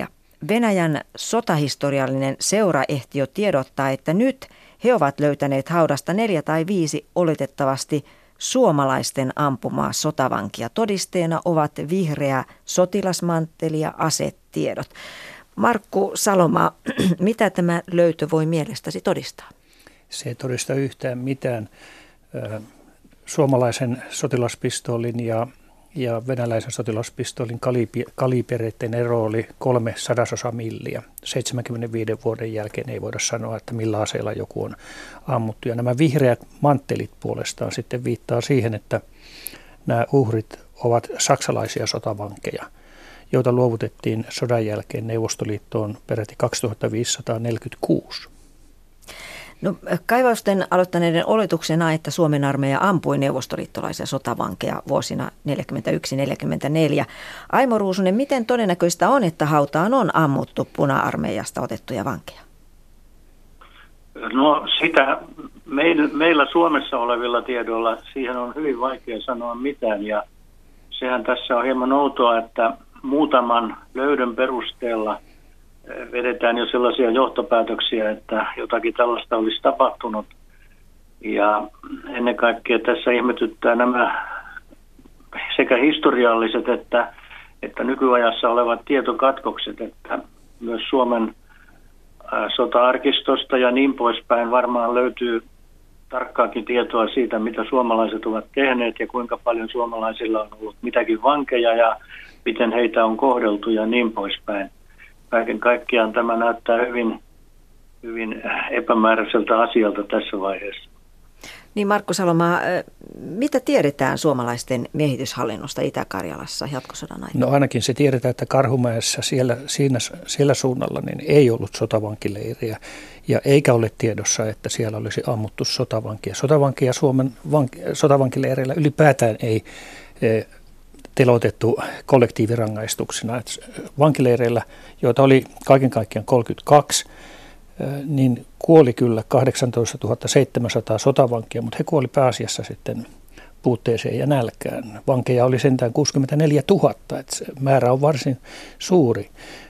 Venäjän sotahistoriallinen seura ehti jo tiedottaa, että nyt he ovat löytäneet haudasta neljä tai viisi oletettavasti suomalaisten ampumaa sotavankia. Todisteena ovat vihreä sotilasmantteli ja asetiedot. Markku Salomaa, mitä tämä löytö voi mielestäsi todistaa? Se ei todista yhtään mitään. Suomalaisen sotilaspistoolin ja, ja venäläisen sotilaspistoolin kalibi, kalibereiden ero oli kolme sadasosa milliä. seitsemänkymmentäviiden vuoden jälkeen ei voida sanoa, että millä aseella joku on ammuttu. Ja nämä vihreät manttelit puolestaan sitten viittaa siihen, että nämä uhrit ovat saksalaisia sotavankeja, joita luovutettiin sodan jälkeen Neuvostoliittoon peräti kaksituhattaviisisataaneljäkymmentäkuusi. No, kaivausten aloittaneiden oletuksena, että Suomen armeija ampui neuvostoliittolaisia sotavankeja vuosina neljäkymmentäyksi neljäkymmentäneljä. Aimo Ruusunen, miten todennäköistä on, että hautaan on ammuttu puna-armeijasta otettuja vankeja? No sitä meillä, meillä Suomessa olevilla tiedoilla siihen on hyvin vaikea sanoa mitään, ja sehän tässä on hieman outoa, että muutaman löydön perusteella vedetään jo sellaisia johtopäätöksiä, että jotakin tällaista olisi tapahtunut. Ja ennen kaikkea tässä ihmetyttää nämä sekä historialliset että, että nykyajassa olevat tietokatkokset, että myös Suomen sota-arkistosta ja niin poispäin varmaan löytyy tarkkaakin tietoa siitä, mitä suomalaiset ovat tehneet ja kuinka paljon suomalaisilla on ollut mitäkin vankeja ja miten heitä on kohdeltu ja niin poispäin. Kaiken kaikkiaan tämä näyttää hyvin, hyvin epämääräiseltä asialta tässä vaiheessa. Niin Markku Salomaa, mitä tiedetään suomalaisten miehityshallinnosta Itä-Karjalassa jatkosodan aikana? No ainakin se tiedetään, että Karhumäessä siellä, siinä, siellä suunnalla niin ei ollut sotavankileiriä ja eikä ole tiedossa, että siellä olisi ammuttu sotavankia. Sotavankia Suomen vank- sotavankileireillä ylipäätään ei e, teloitettu kollektiivirangaistuksena. Et vankileireillä, joita oli kaiken kaikkiaan kolmekymmentäkaksi, niin kuoli kyllä kahdeksantoistatuhatta seitsemänsataa sotavankia, mutta he kuoli pääasiassa sitten puutteeseen ja nälkään. Vankeja oli sentään kuusikymmentäneljätuhatta, että se määrä on varsin suuri.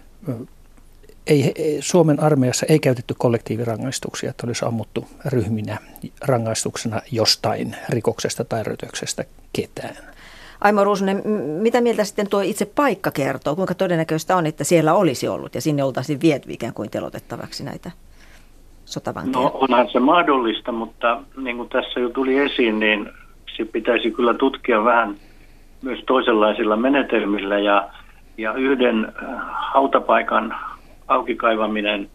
Ei, Suomen armeijassa ei käytetty kollektiivirangaistuksia, että olisi ammuttu ryhminä rangaistuksena jostain rikoksesta tai rötöksestä ketään. Aimo Ruusunen, mitä mieltä sitten tuo itse paikka kertoo? Kuinka todennäköistä on, että siellä olisi ollut ja sinne oltaisiin viety ikään kuin telotettavaksi näitä sotavankeja? No onhan se mahdollista, mutta niin kuin tässä jo tuli esiin, niin se pitäisi kyllä tutkia vähän myös toisenlaisilla menetelmillä. Ja, ja yhden hautapaikan aukikaivaminen,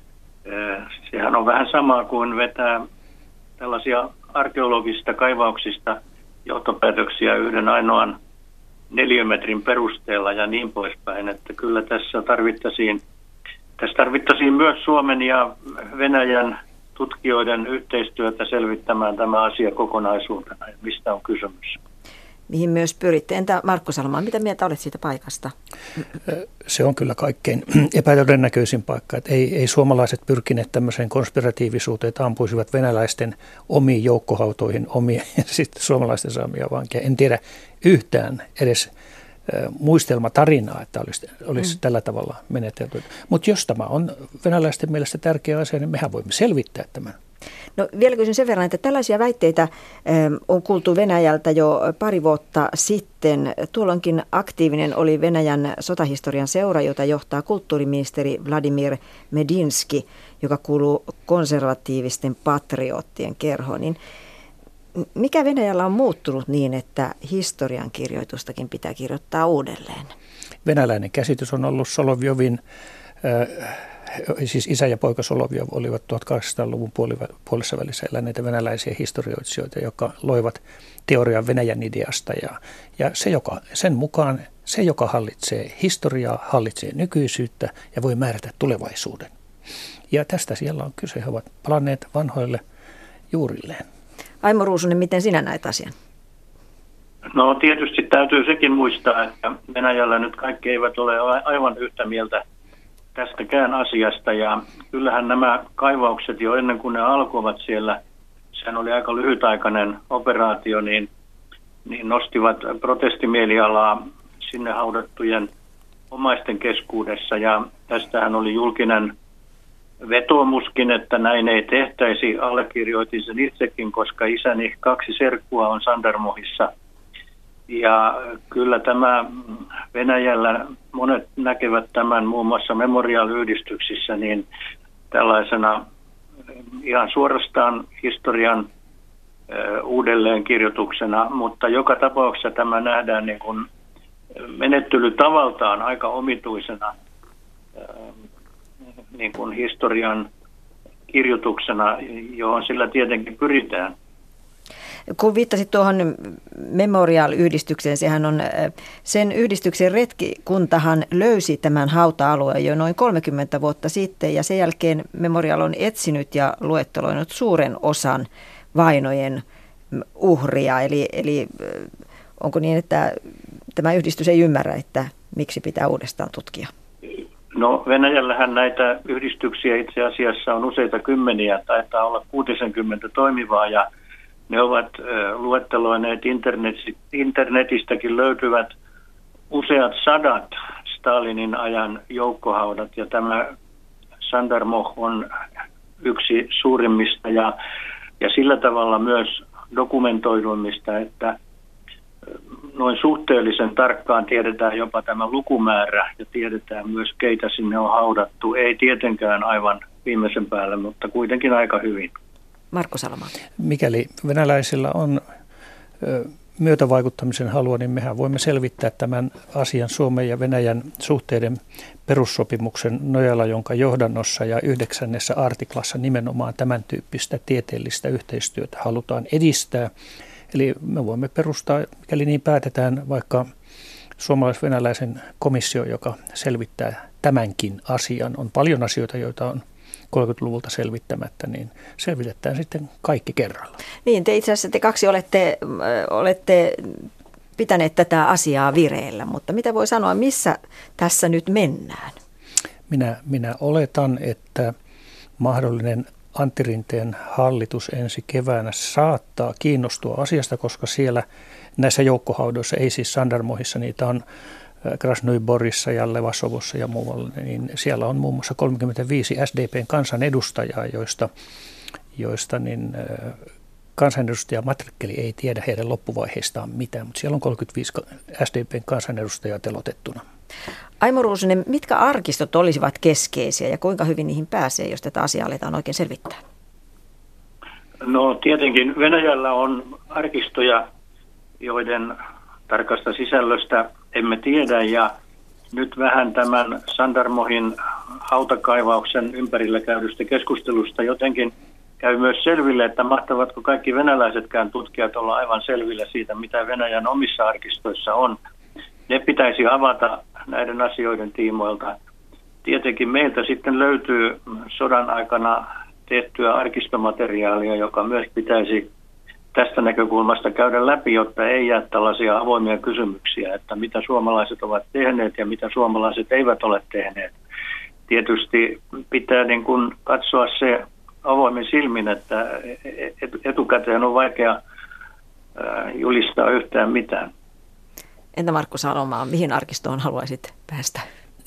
sehän on vähän sama kuin vetää tällaisia arkeologisista kaivauksista johtopäätöksiä yhden ainoan neliömetrin perusteella ja niin poispäin, että kyllä tässä tarvittaisiin, tässä tarvittaisiin myös Suomen ja Venäjän tutkijoiden yhteistyötä selvittämään tämä asia kokonaisuutena, mistä on kysymys. Mihin myös pyritte. Entä Markku Salomaa, mitä mieltä olet siitä paikasta? Se on kyllä kaikkein epätodennäköisin paikka. Että ei, ei suomalaiset pyrkineet tämmöiseen konspiratiivisuuteen, että ampuisivat venäläisten omiin joukkohautoihin omia ja sitten suomalaisten saamia vankeja. En tiedä yhtään edes muistelmatarinaa, että olisi, olisi mm. tällä tavalla menetelty. Mutta jos tämä on venäläisten mielestä tärkeä asia, niin mehän voimme selvittää tämän. No vielä kysyn sen verran, että tällaisia väitteitä on kuultu Venäjältä jo pari vuotta sitten. Tuolloinkin aktiivinen oli Venäjän sotahistorian seura, jota johtaa kulttuuriministeri Vladimir Medinski, joka kuuluu konservatiivisten patriottien kerhoon. Niin mikä Venäjällä on muuttunut niin, että historiankirjoitustakin pitää kirjoittaa uudelleen? Venäläinen käsitys on ollut Solovjovin... Äh, Siis isä ja poika Solovjov olivat tuhatkahdeksansataaluvun puolessa välissä eläneitä venäläisiä historioitsijoita, jotka loivat teorian Venäjän ideasta. Ja, ja se, joka, sen mukaan se, joka hallitsee historiaa, hallitsee nykyisyyttä ja voi määrätä tulevaisuuden. Ja tästä siellä on kyse. He ovat palanneet vanhoille juurilleen. Aimo Ruusunen, miten sinä näet asian? No tietysti täytyy sekin muistaa, että Venäjällä nyt kaikki eivät ole aivan yhtä mieltä tästäkään asiasta, ja kyllähän nämä kaivaukset jo ennen kuin ne alkoivat siellä, sehän oli aika lyhytaikainen operaatio, niin, niin nostivat protestimielialaa sinne haudattujen omaisten keskuudessa. Ja tästähän oli julkinen vetoomuskin, että näin ei tehtäisi. Allekirjoitin sen itsekin, koska isäni kaksi serkkua on Sandarmohissa. Ja kyllä tämä Venäjällä, monet näkevät tämän muun muassa Memorial-yhdistyksissä, niin tällaisena ihan suorastaan historian uudelleenkirjoituksena, mutta joka tapauksessa tämä nähdään niin kuin menettelytavaltaan aika omituisena niin kuin historian kirjoituksena, johon sillä tietenkin pyritään. Kun viittasit tuohon Memorial-yhdistykseen, sehän on, sen yhdistyksen retkikuntahan löysi tämän hauta-alueen jo noin kolmekymmentä vuotta sitten, ja sen jälkeen Memorial on etsinyt ja luetteloinut suuren osan vainojen uhria. Eli, eli onko niin, että tämä yhdistys ei ymmärrä, että miksi pitää uudestaan tutkia? No Venäjällähän näitä yhdistyksiä itse asiassa on useita kymmeniä, taitaa olla kuusikymmentä toimivaa, ja ne ovat luetteloineet internetistäkin löytyvät useat sadat Stalinin ajan joukkohaudat, ja tämä Sandarmoh on yksi suurimmista ja, ja sillä tavalla myös dokumentoiduimmista, että noin suhteellisen tarkkaan tiedetään jopa tämä lukumäärä ja tiedetään myös keitä sinne on haudattu. Ei tietenkään aivan viimeisen päälle, mutta kuitenkin aika hyvin. Markku Salama. Mikäli venäläisillä on ö, myötävaikuttamisen halua, niin mehän voimme selvittää tämän asian Suomen ja Venäjän suhteiden perussopimuksen nojalla, jonka johdannossa ja yhdeksännessä artiklassa nimenomaan tämän tyyppistä tieteellistä yhteistyötä halutaan edistää. Eli me voimme perustaa, mikäli niin päätetään, vaikka suomalais-venäläisen komissio, joka selvittää tämänkin asian. On paljon asioita, joita on kolmekymmentäluvulta selvittämättä, niin selvitetään sitten kaikki kerralla. Niin, te itse asiassa te kaksi olette, olette pitäneet tätä asiaa vireillä, mutta mitä voi sanoa, missä tässä nyt mennään? Minä, minä oletan, että mahdollinen Antti Rinteen hallitus ensi keväänä saattaa kiinnostua asiasta, koska siellä näissä joukkohaudoissa, ei siis Sandarmohissa, niitä on Krasnoyborissa ja Levasovossa ja muualla, niin siellä on muun muassa kolmekymmentäviisi S D P:n kansanedustajaa, joista, joista niin, kansanedustaja Matrikkeli ei tiedä heidän loppuvaiheistaan mitään, mutta siellä on kolmekymmentäviisi S D P:n kansanedustajaa telotettuna. Aimo Ruusunen, mitkä arkistot olisivat keskeisiä ja kuinka hyvin niihin pääsee, jos tätä asiaa aletaan oikein selvittää? No tietenkin Venäjällä on arkistoja, joiden tarkasta sisällöstä emme tiedä, ja nyt vähän tämän Sandarmohin hautakaivauksen ympärillä käydystä keskustelusta jotenkin käy myös selville, että mahtavatko kaikki venäläisetkään tutkijat olla aivan selvillä siitä, mitä Venäjän omissa arkistoissa on. Ne pitäisi avata näiden asioiden tiimoilta. Tietenkin meiltä sitten löytyy sodan aikana tehtyä arkistomateriaalia, joka myös pitäisi tästä näkökulmasta käydä läpi, jotta ei jää tällaisia avoimia kysymyksiä, että mitä suomalaiset ovat tehneet ja mitä suomalaiset eivät ole tehneet. Tietysti pitää niin kuin katsoa se avoimin silmin, että etukäteen on vaikea julistaa yhtään mitään. Entä Markku Salomaa, mihin arkistoon haluaisit päästä?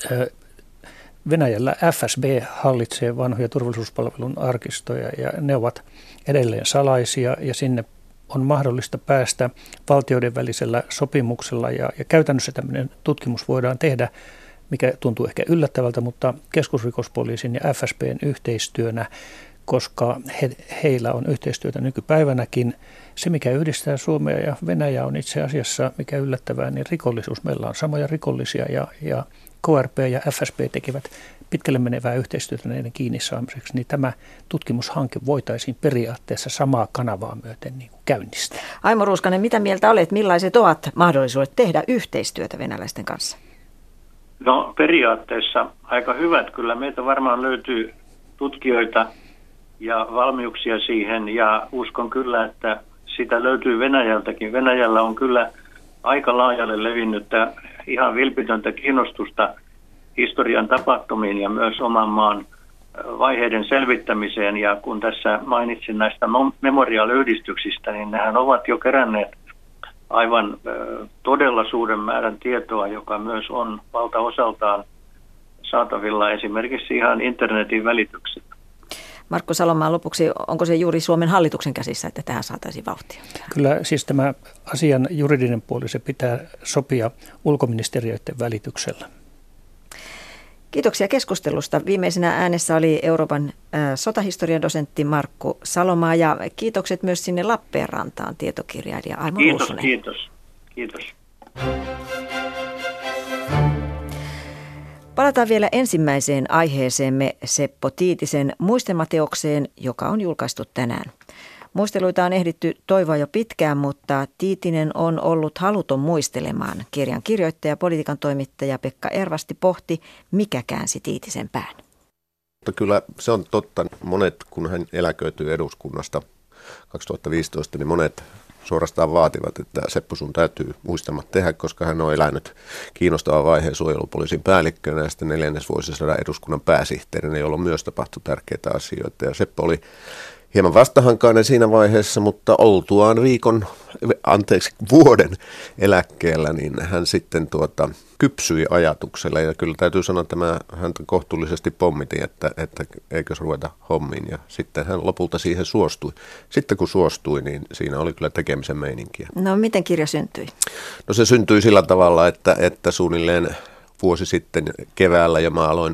Venäjällä F S B hallitsee vanhoja turvallisuuspalvelun arkistoja ja ne ovat edelleen salaisia ja sinne on mahdollista päästä valtioiden välisellä sopimuksella ja, ja käytännössä tämmöinen tutkimus voidaan tehdä, mikä tuntuu ehkä yllättävältä, mutta keskusrikospoliisin ja F S B:n yhteistyönä, koska he, heillä on yhteistyötä nykypäivänäkin. Se, mikä yhdistää Suomea ja Venäjää, on itse asiassa, mikä yllättävää, niin rikollisuus. Meillä on samoja rikollisia ja, ja K R P ja F S B tekevät pitkälle menevää yhteistyötä näiden kiinni saamiseksi, niin tämä tutkimushanke voitaisiin periaatteessa samaa kanavaa myöten niin kuin käynnistää. Aimo Ruuskanen, mitä mieltä olet? Millaiset ovat mahdollisuudet tehdä yhteistyötä venäläisten kanssa? No periaatteessa aika hyvät. Kyllä meitä varmaan löytyy tutkijoita ja valmiuksia siihen, ja uskon kyllä, että sitä löytyy Venäjältäkin. Venäjällä on kyllä aika laajalle levinnyttä ihan vilpitöntä kiinnostusta historian tapahtumiin ja myös oman maan vaiheiden selvittämiseen. Ja kun tässä mainitsin näistä memorial-yhdistyksistä, niin nehän ovat jo keränneet aivan todella suuren määrän tietoa, joka myös on valtaosaltaan saatavilla esimerkiksi ihan internetin välityksellä. Markku Salomaa, lopuksi, onko se juuri Suomen hallituksen käsissä, että tähän saataisiin vauhtia? Kyllä siis tämä asian juridinen puoli, se pitää sopia ulkoministeriöiden välityksellä. Kiitoksia keskustelusta. Viimeisenä äänessä oli Euroopan sotahistorian dosentti Markku Salomaa ja kiitokset myös sinne Lappeenrantaan tietokirjailija Aimo Kiitos, Ruusunen. kiitos, kiitos. Palataan vielä ensimmäiseen aiheeseemme Seppo Tiitisen muistelmateokseen, joka on julkaistu tänään. Muisteluita on ehditty toivoa jo pitkään, mutta Tiitinen on ollut haluton muistelemaan. Kirjan kirjoittaja, politiikan toimittaja Pekka Ervasti pohti, mikä käänsi Tiitisen pään. Mutta kyllä se on totta. Monet, kun hän eläköityi eduskunnasta kaksituhattaviisitoista, niin monet suorastaan vaativat, että Seppo sun täytyy muistelmat tehdä, koska hän on elänyt kiinnostavan vaiheen suojelupoliisin päällikkönä ja sitten neljännesvuosisadan eduskunnan pääsihteerinä, jolloin myös tapahtui tärkeitä asioita. Ja Seppo oli hieman vastahankainen siinä vaiheessa, mutta oltuaan viikon, anteeksi vuoden eläkkeellä, niin hän sitten tuota, kypsyi ajatuksella. Ja kyllä täytyy sanoa, että mä häntä kohtuullisesti pommitin, että, että eikös ruveta hommiin. Ja sitten hän lopulta siihen suostui. Sitten kun suostui, niin siinä oli kyllä tekemisen meininkiä. No miten kirja syntyi? No se syntyi sillä tavalla, että, että suunnilleen vuosi sitten keväällä ja mä aloin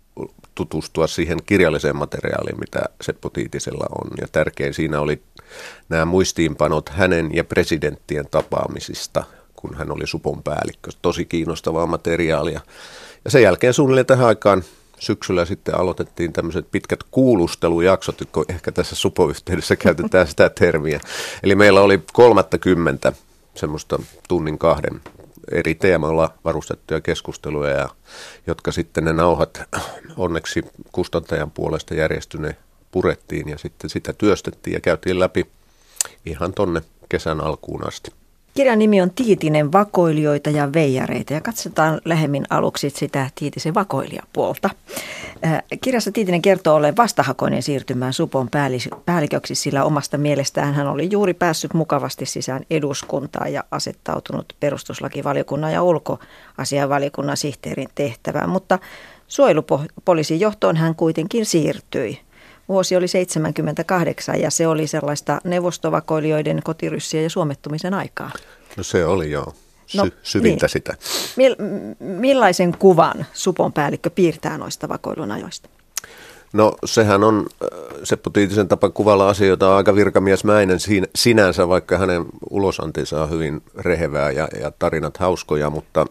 tutustua siihen kirjalliseen materiaaliin, mitä Seppo Tiitisellä on. Ja tärkein siinä oli nämä muistiinpanot hänen ja presidenttien tapaamisista, kun hän oli supon päällikkö. Tosi kiinnostavaa materiaalia. Ja sen jälkeen suunnilleen tähän aikaan syksyllä sitten aloitettiin tämmöiset pitkät kuulustelujaksot, kun ehkä tässä supo-yhteydessä käytetään sitä termiä. Eli meillä oli kolmattakymmentä semmoista tunnin kahden eri teemalla varustettuja keskusteluja, ja, jotka sitten ne nauhat onneksi kustantajan puolesta järjestyneen purettiin ja sitten sitä työstettiin ja käytiin läpi ihan tonne kesän alkuun asti. Kirjan nimi on Tiitinen, vakoilijoita ja veijareita ja katsotaan lähemmin aluksi sitä Tiitisen vakoilijapuolta. Kirjassa Tiitinen kertoo olleen vastahakoinen siirtymään supon päälliköksi, sillä omasta mielestään hän oli juuri päässyt mukavasti sisään eduskuntaan ja asettautunut perustuslakivaliokunnan ja ulkoasiainvaliokunnan sihteerin tehtävään, mutta suojelupoliisin johtoon hän kuitenkin siirtyi. Vuosi oli seitsemänkymmentäkahdeksan ja se oli sellaista neuvostovakoilijoiden, kotiryssien ja suomettumisen aikaa. No se oli joo, Sy- no, syvintä niin. sitä. Mil- millaisen kuvan supon päällikkö piirtää noista vakoilun ajoista? No sehän on Seppo Tiitisen tapa kuvalla asioita aika virkamiesmäinen sinänsä, vaikka hänen ulosantinsa on hyvin rehevää ja, ja tarinat hauskoja, mutta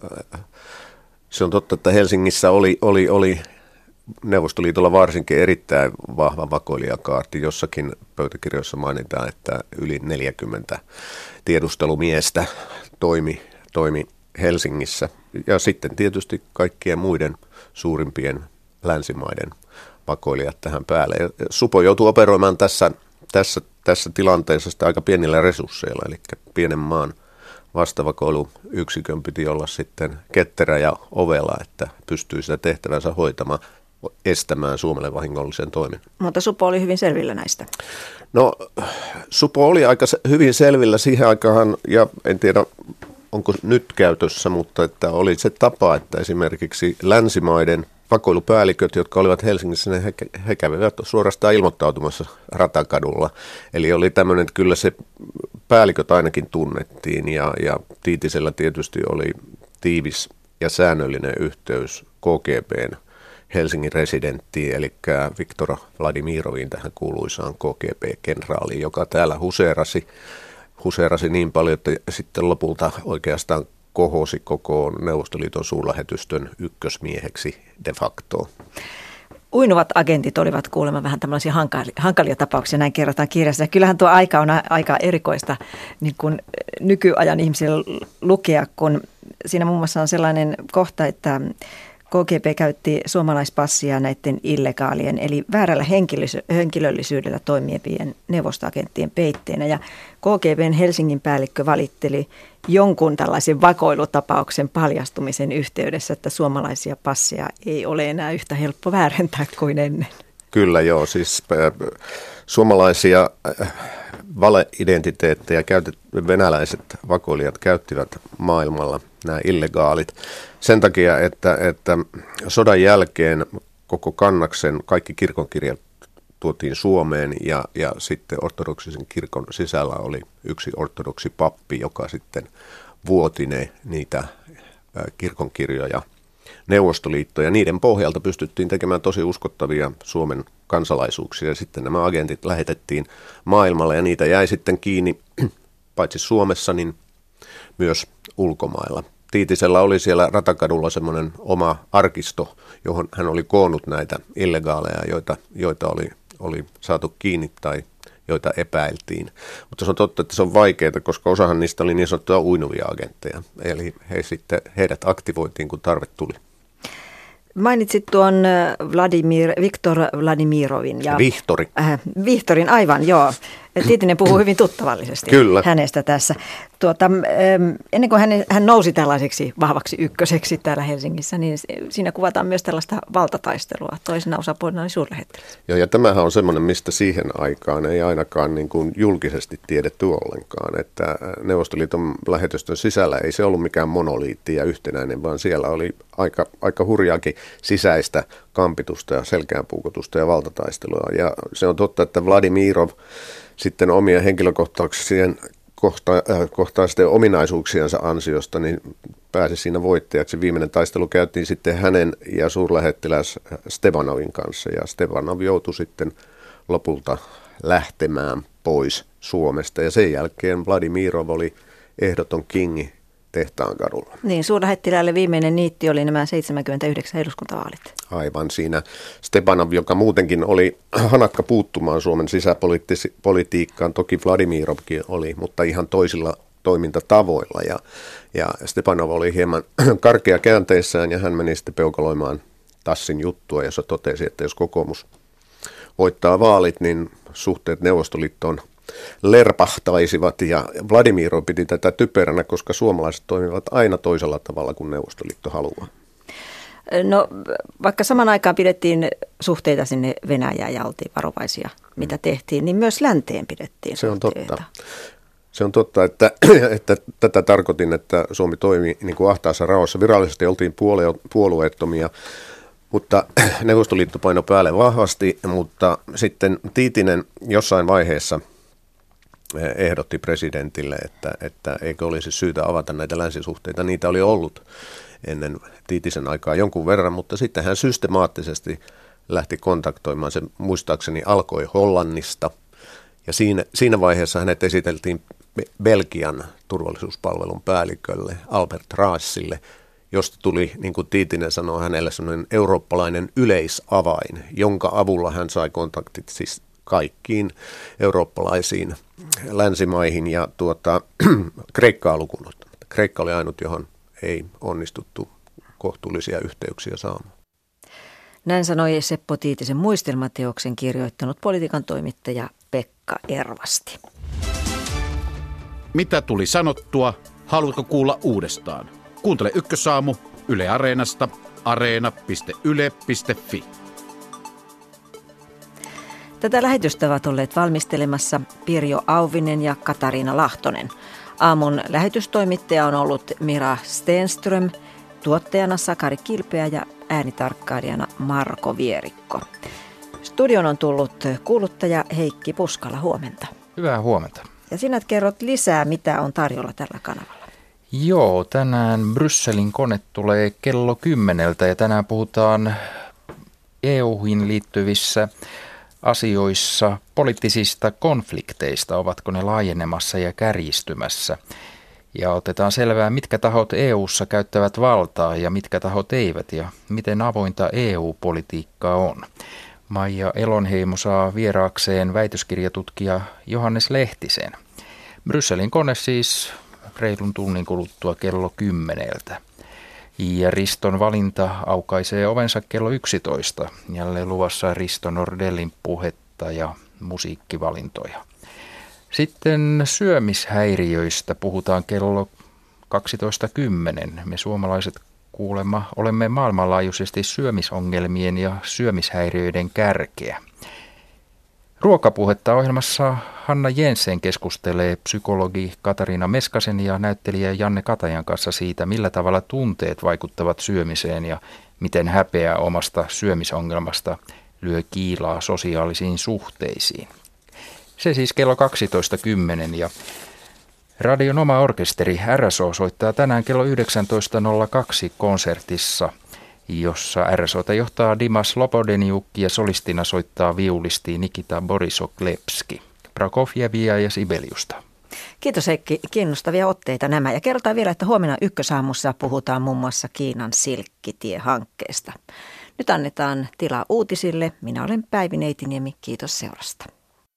se on totta, että Helsingissä oli, oli, oli Neuvostoliitolla varsinkin erittäin vahva vakoilijakaarti. Jossakin pöytäkirjoissa mainitaan, että yli neljäkymmentä tiedustelumiestä toimi, toimi Helsingissä. Ja sitten tietysti kaikkien muiden suurimpien länsimaiden vakoilijat tähän päälle. Ja Supo joutuu operoimaan tässä, tässä, tässä tilanteessa sitä aika pienillä resursseilla, eli pienen maan vastavakoiluyksikön piti olla sitten ketterä ja ovela, että pystyy sitä tehtävänsä hoitamaan, estämään Suomelle vahingollisen toimin. Mutta Supo oli hyvin selvillä näistä. No Supo oli aika hyvin selvillä siihen aikaan, ja en tiedä onko nyt käytössä, mutta että oli se tapa, että esimerkiksi länsimaiden vakoilupäälliköt, jotka olivat Helsingissä, ne he, he kävivät suorastaan ilmoittautumassa Ratakadulla. Eli oli tämmöinen, että kyllä se päälliköt ainakin tunnettiin, ja, ja Tiitisellä tietysti oli tiivis ja säännöllinen yhteys K G B:n Helsingin residenttiin, eli Viktor Vladimiroviin, tähän kuuluisaan K G B-kenraaliin, joka täällä huseerasi, huseerasi niin paljon, että sitten lopulta oikeastaan kohosi koko Neuvostoliiton suurlähetystön ykkösmieheksi de facto. Uinuvat agentit olivat kuulemma vähän tämmöisiä hankalia, hankalia tapauksia, näin kerrotaan kirjassa. Kyllähän tuo aika on aika erikoista niin kuin nykyajan ihmisille lukea, kun siinä muun muassa on sellainen kohta, että K G B käytti suomalaispassia näiden illegaalien, eli väärällä henkilöllisyydellä toimivien neuvostoagenttien peitteenä. Ja K G B:n Helsingin päällikkö valitteli jonkun tällaisen vakoilutapauksen paljastumisen yhteydessä, että suomalaisia passeja ei ole enää yhtä helppo väärentää kuin ennen. Kyllä joo, siis äh, suomalaisia äh, valeidentiteettejä käytet, venäläiset vakoilijat käyttivät maailmalla, nämä illegaalit, sen takia, että, että sodan jälkeen koko Kannaksen kaikki kirkonkirjat tuotiin Suomeen ja, ja sitten ortodoksisen kirkon sisällä oli yksi ortodoksi pappi, joka sitten vuoti ne, niitä kirkonkirjoja Neuvostoliittoja. Niiden pohjalta pystyttiin tekemään tosi uskottavia Suomen kansalaisuuksia ja sitten nämä agentit lähetettiin maailmalle ja niitä jäi sitten kiinni paitsi Suomessa, niin myös ulkomailla. Tiitisellä oli siellä Ratakadulla semmoinen oma arkisto, johon hän oli koonnut näitä illegaaleja, joita, joita oli, oli saatu kiinni tai joita epäiltiin. Mutta se on totta, että se on vaikeaa, koska osahan niistä oli niin sanottuja uinuvia agentteja. Eli he sitten, heidät aktivoitiin, kun tarve tuli. Mainitsit tuon Vladimir, Viktor Vladimirovin. Ja, Vihtori. Äh, Vihtorin, aivan, joo. Tiitinen puhuu hyvin tuttavallisesti Kyllä. hänestä tässä. Tuota, ennen kuin hän, hän nousi tällaiseksi vahvaksi ykköseksi täällä Helsingissä, niin siinä kuvataan myös tällaista valtataistelua. Toisena osapuolena oli suurlähettiläs. Joo, ja tämähän on semmoinen, mistä siihen aikaan ei ainakaan niin kuin julkisesti tiedetty ollenkaan. Että Neuvostoliiton lähetystön sisällä ei se ollut mikään monoliitti ja yhtenäinen, vaan siellä oli aika, aika hurjaakin sisäistä kampitusta ja selkäänpuukotusta ja valtataistelua. Ja se on totta, että Vladimirov sitten omia henkilökohtaisien kohta, äh, kohtaisten ominaisuuksiensa ansiosta niin pääsi siinä voittajaksi. Viimeinen taistelu käytiin sitten hänen ja suurlähettiläs Stepanovin kanssa ja Stepanov joutui sitten lopulta lähtemään pois Suomesta ja sen jälkeen Vladimirov oli ehdoton kingi Tehtaankadulla. Niin, suurlähettiläälle viimeinen niitti oli nämä seitsemänkymmentäyhdeksän eduskuntavaalit. Aivan siinä. Stepanov, joka muutenkin oli hanakka puuttumaan Suomen sisäpolitiikkaan, toki Vladimirovkin oli, mutta ihan toisilla toimintatavoilla. Ja, ja Stepanov oli hieman karkea käänteissään ja hän meni sitten peukaloimaan Tassin juttua, jossa totesi, että jos kokoomus voittaa vaalit, niin suhteet Neuvostoliittoon lerpahtaisivat ja Vladimirov piti tätä typeränä, koska suomalaiset toimivat aina toisella tavalla kuin Neuvostoliitto haluaa. No vaikka saman aikaan pidettiin suhteita sinne Venäjään ja oltiin varovaisia, mitä tehtiin, niin myös länteen pidettiin Se on suhteita. totta. Se on totta, että, että tätä tarkoitin, että Suomi toimi niin kuin ahtaassa raossa. Virallisesti oltiin puolueettomia, mutta Neuvostoliitto painoi päälle vahvasti, mutta sitten Tiitinen jossain vaiheessa ehdotti presidentille, että, että eikö olisi syytä avata näitä länsisuhteita. Niitä oli ollut ennen Tiitisen aikaa jonkun verran, mutta sitten hän systemaattisesti lähti kontaktoimaan. Se muistaakseni alkoi Hollannista ja siinä, siinä vaiheessa hänet esiteltiin Belgian turvallisuuspalvelun päällikölle Albert Raassille, josta tuli, niin kuin Tiitinen sanoi, hänelle sellainen eurooppalainen yleisavain, jonka avulla hän sai kontaktit siis kaikkiin eurooppalaisiin länsimaihin ja tuota, Kreikkaa lukuun ottamatta. Kreikka oli ainut, johon ei onnistuttu kohtuullisia yhteyksiä saamaan. Näin sanoi Seppo Tiitisen muistelmateoksen kirjoittanut politiikan toimittaja Pekka Ervasti. Mitä tuli sanottua? Haluatko kuulla uudestaan? Kuuntele Ykkösaamu Yle Areenasta, areena piste yle piste fi. Tätä lähetystä ovat olleet valmistelemassa Pirjo Auvinen ja Katariina Lahtonen. Aamun lähetystoimittaja on ollut Mira Stenström, tuottajana Sakari Kilpeä ja äänitarkkailijana Marko Vierikko. Studion on tullut kuuluttaja Heikki Puskala, huomenta. Hyvää huomenta. Ja sinä kerrot lisää, mitä on tarjolla tällä kanavalla. Joo, tänään Brysselin kone tulee kello kymmeneltä ja tänään puhutaan E U:hin liittyvissä asioissa poliittisista konflikteista, ovatko ne laajenemassa ja kärjistymässä. Ja otetaan selvää, mitkä tahot E U:ssa käyttävät valtaa ja mitkä tahot eivät ja miten avointa E U-politiikka on. Maija Elonheimo saa vieraakseen väitöskirjatutkija Johannes Lehtisen. Brysselin kone siis reilun tunnin kuluttua kello kymmeneltä. Ja Riston valinta aukaisee ovensa kello yksitoista. Jälleen luvassa Risto Nordellin puhetta ja musiikkivalintoja. Sitten syömishäiriöistä puhutaan kello kaksitoista kymmenen. Me suomalaiset kuulemma olemme maailmanlaajuisesti syömisongelmien ja syömishäiriöiden kärkeä. Ruokapuhetta ohjelmassa Hanna Jensen keskustelee psykologi Katariina Meskasen ja näyttelijä Janne Katajan kanssa siitä, millä tavalla tunteet vaikuttavat syömiseen ja miten häpeä omasta syömisongelmasta lyö kiilaa sosiaalisiin suhteisiin. Se siis kello kaksitoista kymmenen ja Radion oma orkesteri R S O soittaa tänään kello yhdeksäntoista nolla kaksi konsertissa, jossa R S O:ta johtaa Dimas Lopodeniuk ja solistina soittaa viulisti Nikita Borisoklepski, Prokofjevia ja Sibeliusta. Kiitos Heikki, kiinnostavia otteita nämä. Ja kerrotaan vielä, että huomenna Ykkösaamussa puhutaan muun muassa Kiinan Silkkitie-hankkeesta. Nyt annetaan tilaa uutisille. Minä olen Päivi Neitiniemi. Kiitos seurasta.